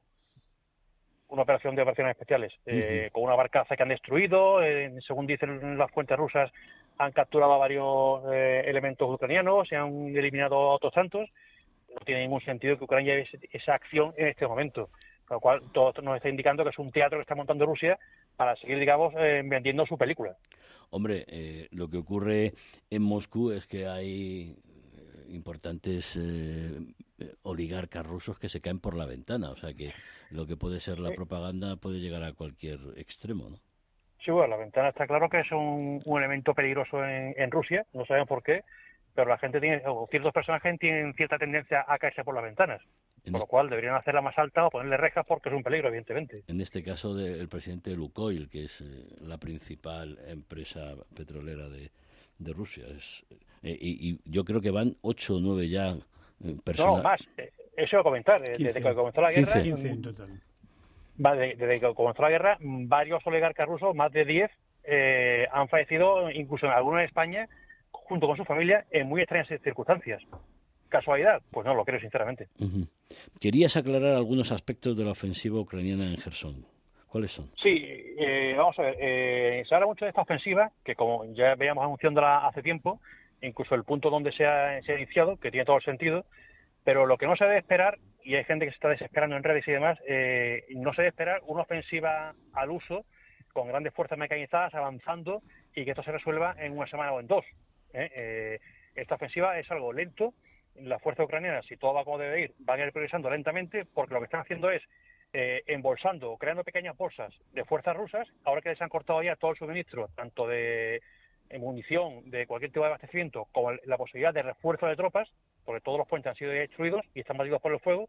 Una operación de operaciones especiales, eh, uh-huh. con una barcaza que han destruido, eh, según dicen las fuentes rusas, han capturado a varios eh, elementos ucranianos, se han eliminado a otros tantos. No tiene ningún sentido que Ucrania lleve esa acción en este momento. Con lo cual, todo esto nos está indicando que es un teatro que está montando Rusia para seguir, digamos, eh, vendiendo su película. Hombre, eh, lo que ocurre en Moscú es que hay importantes eh, oligarcas rusos que se caen por la ventana. O sea que lo que puede ser la sí. propaganda puede llegar a cualquier extremo, ¿no? Sí, bueno, la ventana está claro que es un, un elemento peligroso en, en Rusia, no sabemos por qué, pero la gente tiene, o ciertos personajes tienen cierta tendencia a caerse por las ventanas. En Por lo cual deberían hacerla más alta o ponerle rejas porque es un peligro, evidentemente. En este caso del presidente de Lukoil, que es eh, la principal empresa petrolera de, de Rusia. Es, eh, y, y yo creo que van ocho o nueve ya eh, personas. No, más. Eh, eso iba a comentar. Eh, desde que comenzó la guerra... quince en total. Va, desde, desde que comenzó la guerra, varios oligarcas rusos, más de diez, eh, han fallecido, incluso en algunos en España, junto con su familia, en muy extrañas circunstancias. ¿Casualidad? Pues no lo creo, sinceramente. Uh-huh. Querías aclarar algunos aspectos de la ofensiva ucraniana en Jersón. ¿Cuáles son? Sí, eh, vamos a ver. Eh, se habla mucho de esta ofensiva, que como ya veíamos anunciándola hace tiempo, incluso el punto donde se ha, se ha iniciado, que tiene todo el sentido, pero lo que no se debe esperar, y hay gente que se está desesperando en redes y demás, eh, no se debe esperar una ofensiva al uso, con grandes fuerzas mecanizadas, avanzando, y que esto se resuelva en una semana o en dos. ¿eh? Eh, esta ofensiva es algo lento. Las fuerzas ucranianas, si todo va como debe ir, van a ir progresando lentamente porque lo que están haciendo es eh, embolsando, creando pequeñas bolsas de fuerzas rusas, ahora que les han cortado ya todo el suministro, tanto de eh, munición, de cualquier tipo de abastecimiento, como la posibilidad de refuerzo de tropas, porque todos los puentes han sido destruidos y están batidos por el fuego,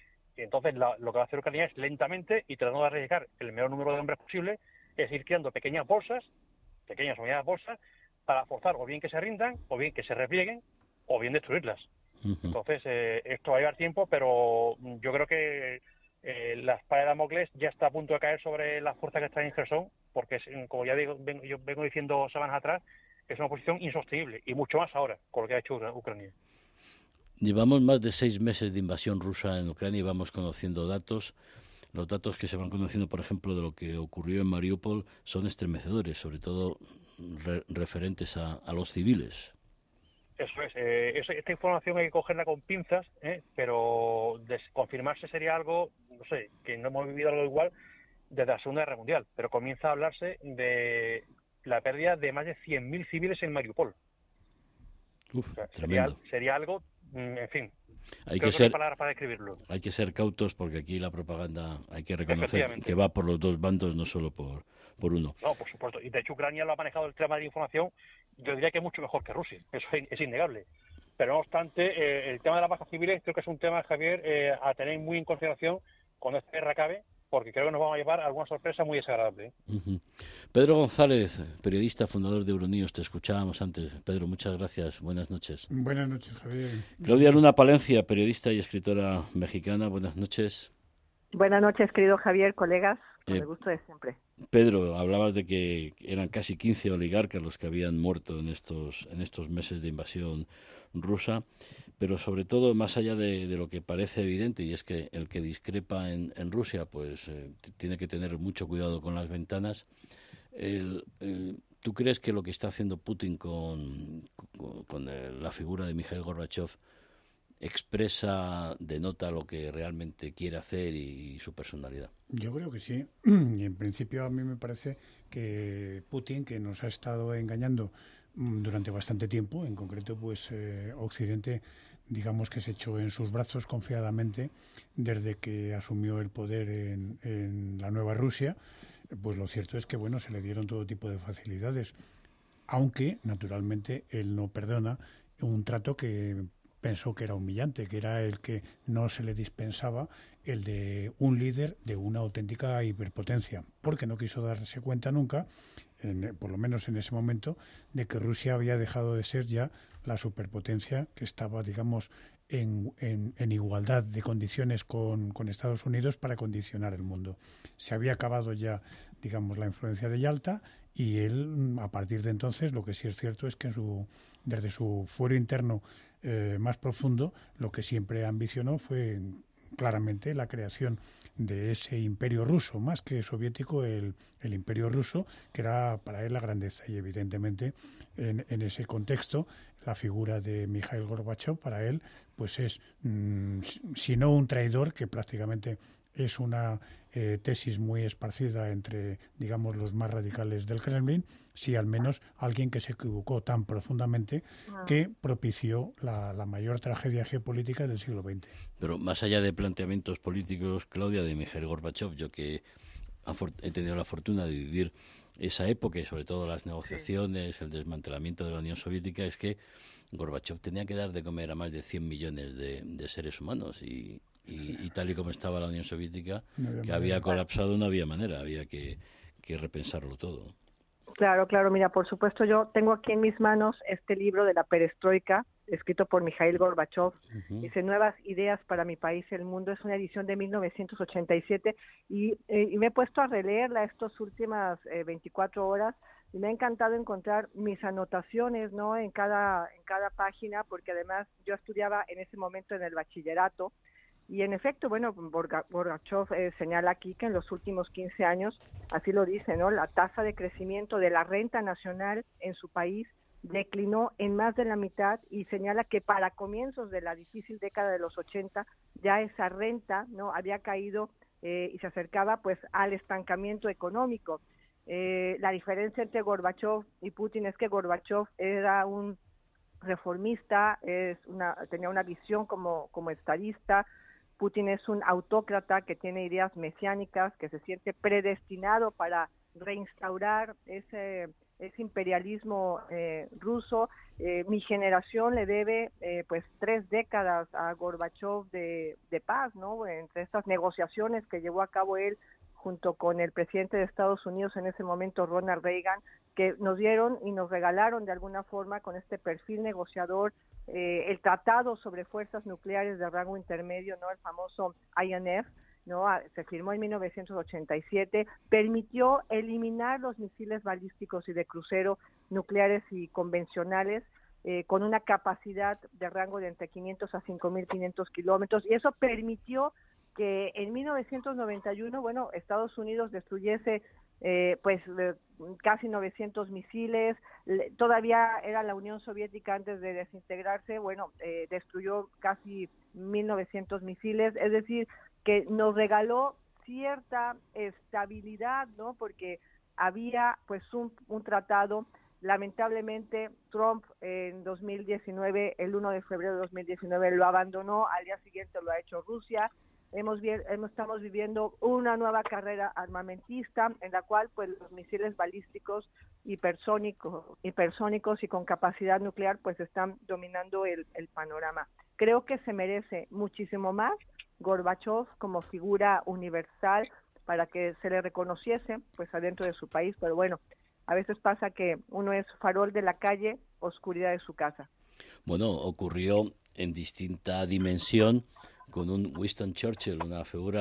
y entonces la, lo que va a hacer Ucrania es lentamente, y tratando de arriesgar el menor número de hombres posible, es ir creando pequeñas bolsas, pequeñas o medianas bolsas, para forzar o bien que se rindan, o bien que se replieguen, o bien destruirlas. Entonces, eh, esto va a llevar tiempo, pero yo creo que eh, la espada de Damocles ya está a punto de caer sobre las fuerzas que están en Jersón, porque, es, como ya digo, vengo, yo vengo diciendo semanas atrás, es una posición insostenible, y mucho más ahora, con lo que ha hecho Ucrania. Llevamos más de seis meses de invasión rusa en Ucrania y vamos conociendo datos. Los datos que se van conociendo, por ejemplo, de lo que ocurrió en Mariupol, son estremecedores, sobre todo re- referentes a, a los civiles. Eso es, eh, eso, esta información hay que cogerla con pinzas, ¿eh? pero confirmarse sería algo, no sé, que no hemos vivido algo igual desde la Segunda Guerra Mundial, pero comienza a hablarse de la pérdida de más de cien mil civiles en Mariupol. Uf, o sea, tremendo. Sería, sería algo, en fin, hay creo que, que ser, no hay palabras para describirlo. Hay que ser cautos porque aquí la propaganda hay que reconocer que va por los dos bandos, no solo por, por uno. No, por supuesto, y de hecho Ucrania lo ha manejado el tema de la información, yo diría que mucho mejor que Rusia, eso es, es innegable. Pero no obstante, eh, el tema de las bajas civiles creo que es un tema, Javier, eh, a tener muy en consideración cuando esta guerra acabe, porque creo que nos vamos a llevar a alguna sorpresa muy desagradable. ¿eh? Uh-huh. Pedro González, periodista, fundador de Euronews, te escuchábamos antes. Pedro, muchas gracias, buenas noches. Buenas noches, Javier. Claudia Luna Palencia, periodista y escritora mexicana, buenas noches. Buenas noches, querido Javier, colegas, con eh, el gusto de siempre. Pedro, hablabas de que eran casi quince oligarcas los que habían muerto en estos, en estos meses de invasión rusa, pero sobre todo, más allá de, de lo que parece evidente, y es que el que discrepa en, en Rusia pues eh, tiene que tener mucho cuidado con las ventanas. El, el, ¿Tú crees que lo que está haciendo Putin con, con, con el, la figura de Mikhail Gorbachev expresa, denota lo que realmente quiere hacer y, y su personalidad? Yo creo que sí. Y en principio a mí me parece que Putin, que nos ha estado engañando durante bastante tiempo, en concreto pues eh, Occidente, digamos que se echó en sus brazos confiadamente desde que asumió el poder en, en la nueva Rusia, pues lo cierto es que bueno, se le dieron todo tipo de facilidades, aunque naturalmente él no perdona un trato que pensó que era humillante, que era el que no se le dispensaba, el de un líder de una auténtica hiperpotencia, porque no quiso darse cuenta nunca, en, por lo menos en ese momento, de que Rusia había dejado de ser ya la superpotencia que estaba, digamos, en, en, en igualdad de condiciones con, con Estados Unidos para condicionar el mundo. Se había acabado ya, digamos, la influencia de Yalta, y él, a partir de entonces, lo que sí es cierto es que en su, desde su fuero interno eh, más profundo, lo que siempre ambicionó fue claramente la creación de ese imperio ruso, más que soviético, el, el imperio ruso, que era para él la grandeza. Y evidentemente, en, en ese contexto, la figura de Mikhail Gorbachev para él pues es, mmm, si no un traidor, que prácticamente es una eh, tesis muy esparcida entre, digamos, los más radicales del Kremlin, sí al menos alguien que se equivocó tan profundamente que propició la, la mayor tragedia geopolítica del siglo veinte. Pero más allá de planteamientos políticos, Claudia, de Mikhail Gorbachev, yo que he tenido la fortuna de vivir esa época y sobre todo las negociaciones, sí. el desmantelamiento de la Unión Soviética, es que Gorbachev tenía que dar de comer a más de cien millones de, de seres humanos y, y, y tal y como estaba la Unión Soviética, no que manera. había colapsado, no había manera, había que, que repensarlo todo. Claro, claro, mira, por supuesto yo tengo aquí en mis manos este libro de la perestroika, escrito por Mikhail Gorbachev, uh-huh. dice Nuevas ideas para mi país y el mundo, es una edición de mil novecientos ochenta y siete y, eh, y me he puesto a releerla estas últimas eh, veinticuatro horas y me ha encantado encontrar mis anotaciones, ¿no?, en cada, en cada página, porque además yo estudiaba en ese momento en el bachillerato. Y en efecto, bueno, Gorbachev eh, señala aquí que en los últimos quince años, así lo dice, ¿no?, la tasa de crecimiento de la renta nacional en su país declinó en más de la mitad y señala que para comienzos de la difícil década de los ochenta ya esa renta, ¿no?, había caído eh, y se acercaba pues al estancamiento económico. Eh, la diferencia entre Gorbachev y Putin es que Gorbachev era un reformista, es una, tenía una visión como, como estadista. Putin es un autócrata que tiene ideas mesiánicas, que se siente predestinado para reinstaurar ese, ese imperialismo eh, ruso. Eh, mi generación le debe eh, pues tres décadas a Gorbachev de, de paz, ¿no?, entre estas negociaciones que llevó a cabo él junto con el presidente de Estados Unidos en ese momento, Ronald Reagan, que nos dieron y nos regalaron de alguna forma con este perfil negociador eh, el tratado sobre fuerzas nucleares de rango intermedio, no, el famoso I N F, no, se firmó en mil novecientos ochenta y siete, permitió eliminar los misiles balísticos y de crucero nucleares y convencionales eh, con una capacidad de rango de entre quinientos a cinco mil quinientos kilómetros, y eso permitió que en mil novecientos noventa y uno, bueno, Estados Unidos destruyese eh, pues eh, casi novecientos misiles, le, todavía era la Unión Soviética antes de desintegrarse, bueno, eh, destruyó casi mil novecientos misiles, es decir, que nos regaló cierta estabilidad, ¿no?, porque había pues un, un tratado. Lamentablemente Trump en dos mil diecinueve, el uno de febrero de dos mil diecinueve lo abandonó, al día siguiente lo ha hecho Rusia. Hemos, hemos estamos viviendo una nueva carrera armamentista en la cual pues los misiles balísticos hipersónicos, hipersónicos y con capacidad nuclear pues están dominando el, el panorama. Creo que se merece muchísimo más Gorbachev como figura universal para que se le reconociese pues adentro de su país, pero bueno, a veces pasa que uno es farol de la calle, oscuridad de su casa. Bueno, ocurrió en distinta dimensión con un Winston Churchill, una figura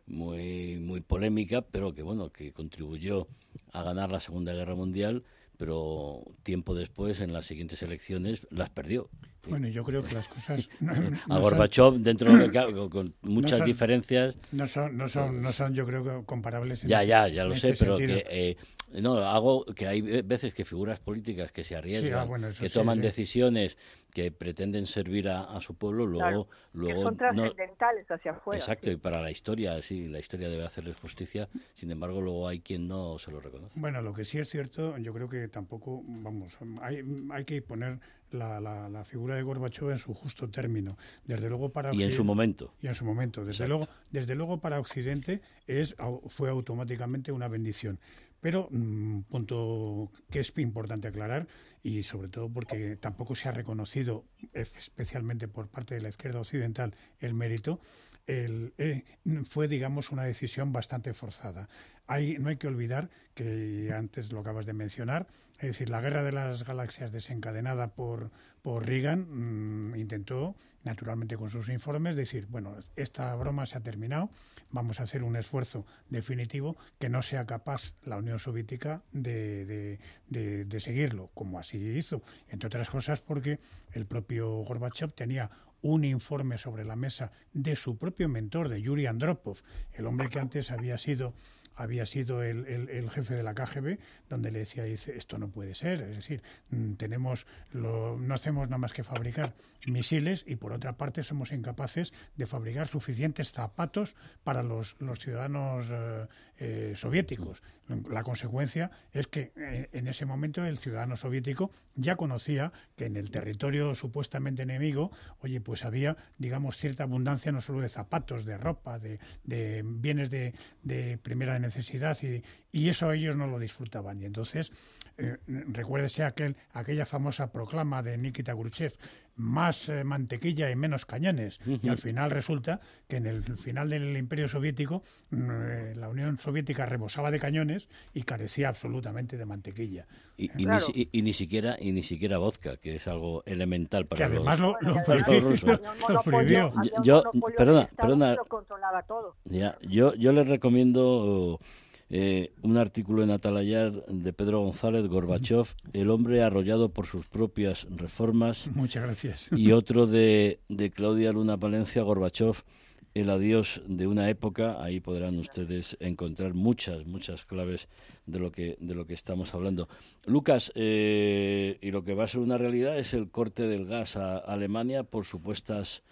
muy, muy polémica, pero que bueno, que contribuyó a ganar la Segunda Guerra Mundial, pero tiempo después, en las siguientes elecciones, las perdió. Bueno, yo creo que las cosas... No, no a Gorbachov, son, dentro de lo que, con muchas no son, diferencias... No son, no, son, no son, yo creo, que comparables. En ya, ese, ya, ya lo sé, este pero sentido. que... Eh, no, hago que hay veces que figuras políticas que se arriesgan, sí, ah, bueno, que sí, toman sí. decisiones que pretenden servir a, a su pueblo, luego... Claro, luego que son trascendentales no, hacia afuera. Exacto, sí. Y para la historia, sí, la historia debe hacerles justicia, sin embargo, luego hay quien no se lo reconoce. Bueno, lo que sí es cierto, yo creo que tampoco, vamos, hay, hay que poner la, la, la figura de Gorbachov en su justo término. Desde luego para y en su momento. Y en su momento. Desde luego, desde luego para Occidente es fue automáticamente una bendición. Pero, un punto que es importante aclarar, y sobre todo porque tampoco se ha reconocido, especialmente por parte de la izquierda occidental, el mérito, el, eh, fue, digamos, una decisión bastante forzada. Hay, no hay que olvidar que, antes lo acabas de mencionar, es decir, la guerra de las galaxias desencadenada por, por Reagan mmm, intentó, naturalmente con sus informes, decir, bueno, esta broma se ha terminado, vamos a hacer un esfuerzo definitivo que no sea capaz la Unión Soviética de, de, de, de seguirlo, como así hizo, entre otras cosas porque el propio Gorbachov tenía un informe sobre la mesa de su propio mentor, de Yuri Andropov, el hombre que antes había sido había sido el, el, el jefe de la K G B, donde le decía, dice, esto no puede ser, es decir, tenemos lo, no hacemos nada más que fabricar misiles y por otra parte somos incapaces de fabricar suficientes zapatos para los, los ciudadanos eh, eh, soviéticos. La consecuencia es que eh, en ese momento el ciudadano soviético ya conocía que en el territorio supuestamente enemigo, oye, pues había, digamos, cierta abundancia no solo de zapatos, de ropa, de, de bienes de, de primera necesidad y, y eso ellos no lo disfrutaban. Y entonces, eh, recuérdese aquel, aquella famosa proclama de Nikita Khrushchev, más eh, mantequilla y menos cañones. Uh-huh. Y al final resulta que en el final del Imperio Soviético eh, la Unión Soviética rebosaba de cañones y carecía absolutamente de mantequilla. Y, y, claro. ni, y, y ni siquiera y ni siquiera vodka, que es algo elemental para que además los, lo, lo, para los rusos. Lo prohibió. Yo, yo perdona, perdona. Lo controlaba todo. Ya, yo, yo les recomiendo Eh, un artículo en Atalayar de Pedro González, Gorbachov, el hombre arrollado por sus propias reformas. Muchas gracias. Y otro de, de Claudia Luna Palencia, Gorbachov, el adiós de una época. Ahí podrán ustedes encontrar muchas, muchas claves de lo que, de lo que estamos hablando. Lucas, eh, y lo que va a ser una realidad es el corte del gas a Alemania por supuestas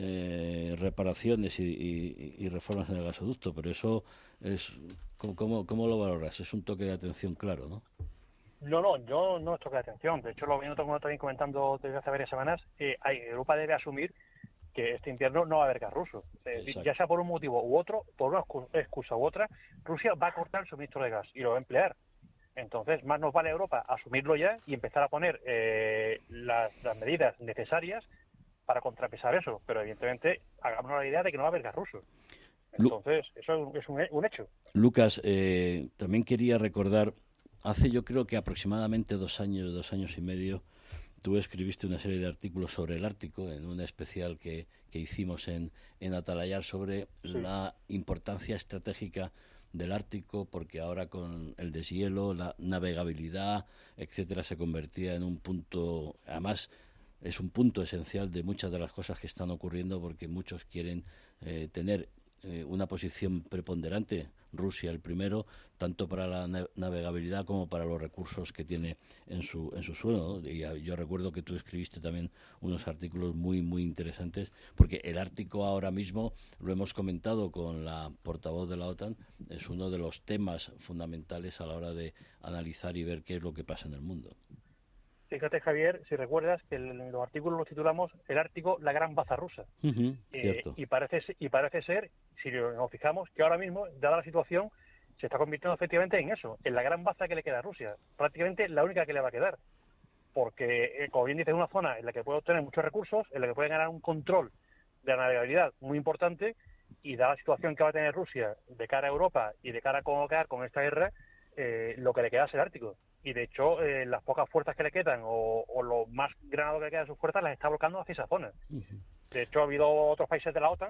eh, reparaciones y, y, y reformas en el gasoducto, pero eso es... ¿Cómo, ¿Cómo lo valoras? Es un toque de atención claro, ¿no? No, no, yo no es toque de atención. De hecho, lo vengo también comentando desde hace varias semanas. Eh, hay, Europa debe asumir que este invierno no va a haber gas ruso. Eh, ya sea por un motivo u otro, por una excusa u otra, Rusia va a cortar el suministro de gas y lo va a emplear. Entonces, más nos vale a Europa asumirlo ya y empezar a poner eh, las, las medidas necesarias para contrapesar eso. Pero, evidentemente, hagámonos la idea de que no va a haber gas ruso. Entonces, eso es un, un hecho. Lucas, eh, también quería recordar, hace yo creo que aproximadamente dos años, dos años y medio, tú escribiste una serie de artículos sobre el Ártico en un especial que, que hicimos en, en Atalayar sobre sí. la importancia estratégica del Ártico, porque ahora con el deshielo, la navegabilidad, etcétera, se convertía en un punto, además es un punto esencial de muchas de las cosas que están ocurriendo, porque muchos quieren eh, tener Eh, una posición preponderante, Rusia el primero, tanto para la navegabilidad como para los recursos que tiene en su en su suelo, ¿no? Y yo recuerdo que tú escribiste también unos artículos muy muy interesantes, porque el Ártico ahora mismo, lo hemos comentado con la portavoz de la OTAN, es uno de los temas fundamentales a la hora de analizar y ver qué es lo que pasa en el mundo. Fíjate, Javier, si recuerdas que en los artículos los titulamos El Ártico, la gran baza rusa. Uh-huh, eh, y parece y parece ser, si nos fijamos, que ahora mismo, dada la situación, se está convirtiendo efectivamente en eso, en la gran baza que le queda a Rusia. Prácticamente la única que le va a quedar. Porque, eh, como bien dices, es una zona en la que puede obtener muchos recursos, en la que puede ganar un control de la navegabilidad muy importante, y dada la situación que va a tener Rusia de cara a Europa y de cara a cómo quedar con esta guerra, eh, lo que le queda es el Ártico. Y de hecho, eh, las pocas fuerzas que le quedan o, o lo más granado que le queda de sus fuerzas las está volcando hacia esa zona. Uh-huh. De hecho, ha habido otros países de la OTAN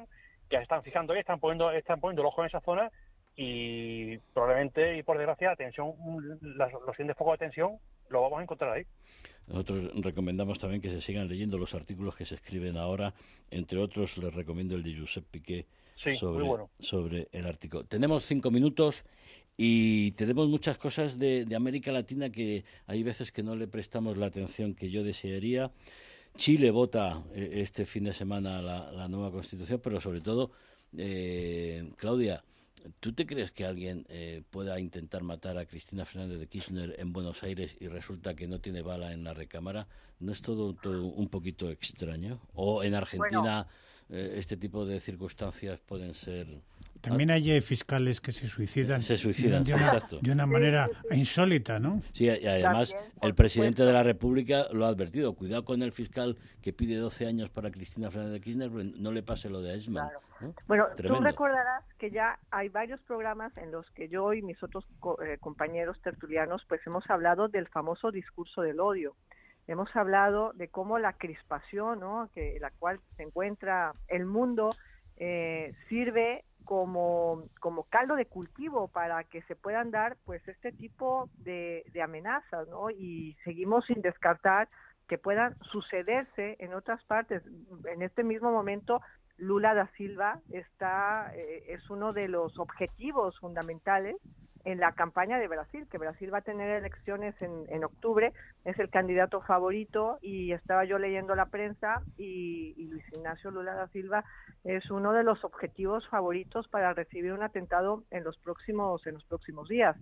que se están fijando ahí, están poniendo, están poniendo el ojo en esa zona y probablemente, y por desgracia, la tensión, las, los siguientes focos de tensión lo vamos a encontrar ahí. Nosotros recomendamos también que se sigan leyendo los artículos que se escriben ahora. Entre otros, les recomiendo el de Josep Piqué sí, sobre, muy bueno. sobre el Ártico. Tenemos cinco minutos y tenemos muchas cosas de, de América Latina que hay veces que no le prestamos la atención que yo desearía. Chile vota eh, este fin de semana la, la nueva Constitución, pero sobre todo, eh, Claudia, ¿tú te crees que alguien eh, pueda intentar matar a Cristina Fernández de Kirchner en Buenos Aires y resulta que no tiene bala en la recámara? ¿No es todo, todo un poquito extraño? ¿O en Argentina bueno, eh, este tipo de circunstancias pueden ser...? También hay fiscales que se suicidan, se suicidan de, una, exacto. de una manera insólita, ¿no? Sí, y además el presidente de la República lo ha advertido. Cuidado con el fiscal que pide doce años para Cristina Fernández de Kirchner, no le pase lo de Eichmann. Claro. ¿no? Bueno, Tremendo. Tú recordarás que ya hay varios programas en los que yo y mis otros co- eh, compañeros tertulianos pues hemos hablado del famoso discurso del odio. Hemos hablado de cómo la crispación, ¿no?, que la cual se encuentra el mundo eh, sirve como, como caldo de cultivo para que se puedan dar pues este tipo de, de amenazas, ¿no? Y seguimos sin descartar que puedan sucederse en otras partes. En este mismo momento, Lula da Silva está eh, es uno de los objetivos fundamentales en la campaña de Brasil, que Brasil va a tener elecciones en, en octubre, es el candidato favorito y estaba yo leyendo la prensa y, y Luis Ignacio Lula da Silva es uno de los objetivos favoritos para recibir un atentado en los próximos en los próximos días.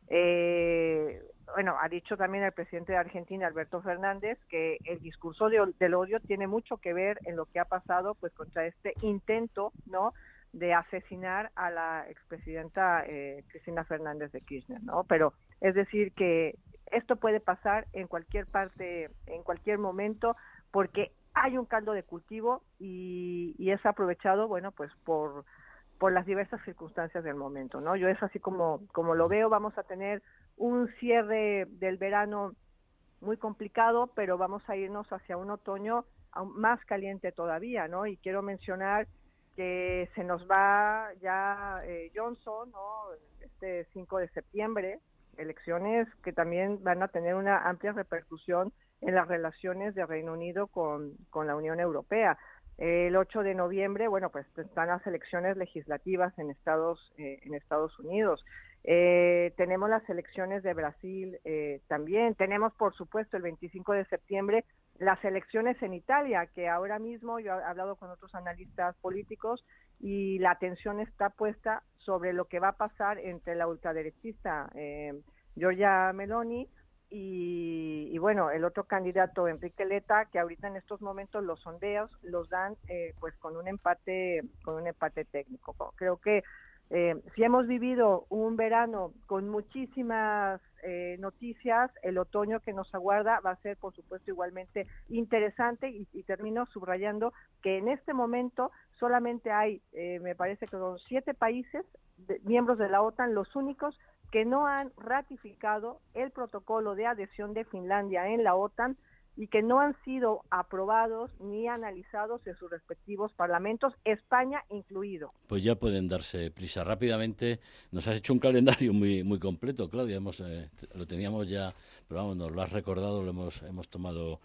Eh, bueno, ha dicho también el presidente de Argentina, Alberto Fernández, que el discurso de, del odio tiene mucho que ver en lo que ha pasado pues contra este intento, ¿no?, de asesinar a la expresidenta eh, Cristina Fernández de Kirchner, ¿no? Pero es decir que esto puede pasar en cualquier parte, en cualquier momento, porque hay un caldo de cultivo y, y es aprovechado, bueno, pues por por las diversas circunstancias del momento, ¿no? Yo es así como como lo veo. Vamos a tener un cierre del verano muy complicado, pero vamos a irnos hacia un otoño aún más caliente todavía, ¿no? Y quiero mencionar que se nos va ya eh, Johnson, ¿no?, este cinco de septiembre, elecciones que también van a tener una amplia repercusión en las relaciones de Reino Unido con, con la Unión Europea. El ocho de noviembre, bueno, pues están las elecciones legislativas en Estados, eh, en Estados Unidos. Eh, tenemos las elecciones de Brasil eh, también. Tenemos, por supuesto, el veinticinco de septiembre las elecciones en Italia, que ahora mismo yo he hablado con otros analistas políticos y la atención está puesta sobre lo que va a pasar entre la ultraderechista eh, Giorgia Meloni y, y, bueno, el otro candidato, Enrique Letta, que ahorita en estos momentos los sondeos los dan eh, pues con un empate, con un empate técnico. Creo que Eh, si hemos vivido un verano con muchísimas eh, noticias, el otoño que nos aguarda va a ser, por supuesto, igualmente interesante y, y termino subrayando que en este momento solamente hay, eh, me parece que son siete países de, miembros de la OTAN, los únicos que no han ratificado el protocolo de adhesión de Finlandia en la OTAN y que no han sido aprobados ni analizados en sus respectivos parlamentos, España incluido. Pues ya pueden darse prisa rápidamente. Nos has hecho un calendario muy muy completo, Claudia. Hemos, eh, lo teníamos ya, pero vamos, nos lo has recordado, lo hemos hemos tomado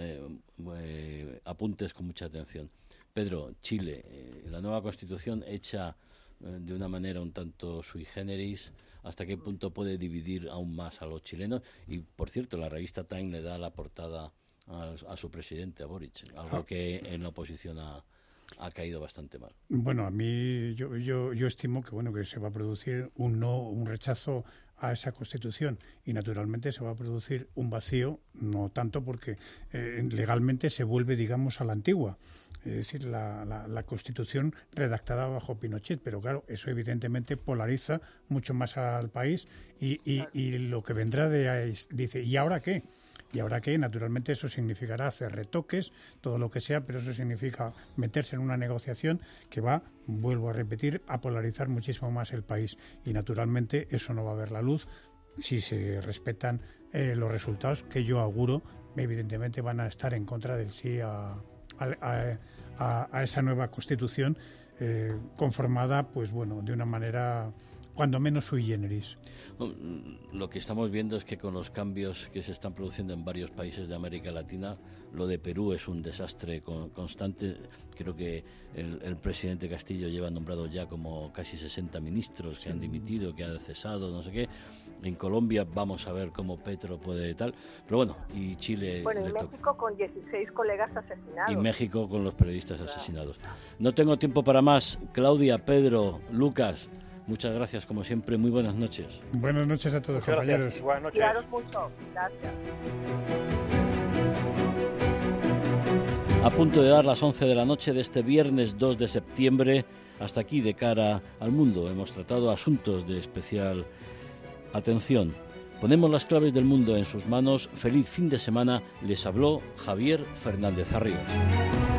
eh, apuntes con mucha atención. Pedro, Chile, eh, la nueva Constitución hecha eh, de una manera un tanto sui generis, ¿hasta qué punto puede dividir aún más a los chilenos? Y, por cierto, la revista Time le da la portada a, a su presidente, a Boric, algo que en la oposición ha, ha caído bastante mal. Bueno, a mí yo, yo, yo estimo que bueno que se va a producir un no, un rechazo a esa Constitución y naturalmente se va a producir un vacío, no tanto porque eh, legalmente se vuelve, digamos, a la antigua, es decir, la, la, la Constitución redactada bajo Pinochet, pero claro, eso evidentemente polariza mucho más al país y, y, y lo que vendrá de ahí, dice, ¿y ahora qué? Y ahora que, naturalmente, eso significará hacer retoques, todo lo que sea, pero eso significa meterse en una negociación que va, vuelvo a repetir, a polarizar muchísimo más el país. Y, naturalmente, eso no va a ver la luz si se respetan eh, los resultados que yo auguro, evidentemente, van a estar en contra del sí a, a, a, a esa nueva Constitución, eh, conformada, pues bueno, de una manera cuando menos sui generis. Lo que estamos viendo es que con los cambios que se están produciendo en varios países de América Latina, lo de Perú es un desastre con, constante. Creo que el, el presidente Castillo lleva nombrado ya como casi sesenta ministros que han dimitido, que han cesado, no sé qué. En Colombia vamos a ver cómo Petro puede tal. Pero bueno, y Chile... Bueno, y México con dieciséis colegas asesinados. Y México con los periodistas asesinados. No tengo tiempo para más. Claudia, Pedro, Lucas... Muchas gracias, como siempre. Muy buenas noches. Buenas noches a todos, Muchas compañeros. Gracias. Buenas noches. Cuidaros mucho. Gracias. A punto de dar las once de la noche de este viernes dos de septiembre, hasta aquí de cara al mundo. Hemos tratado asuntos de especial atención. Ponemos las claves del mundo en sus manos. Feliz fin de semana. Les habló Javier Fernández Arribas.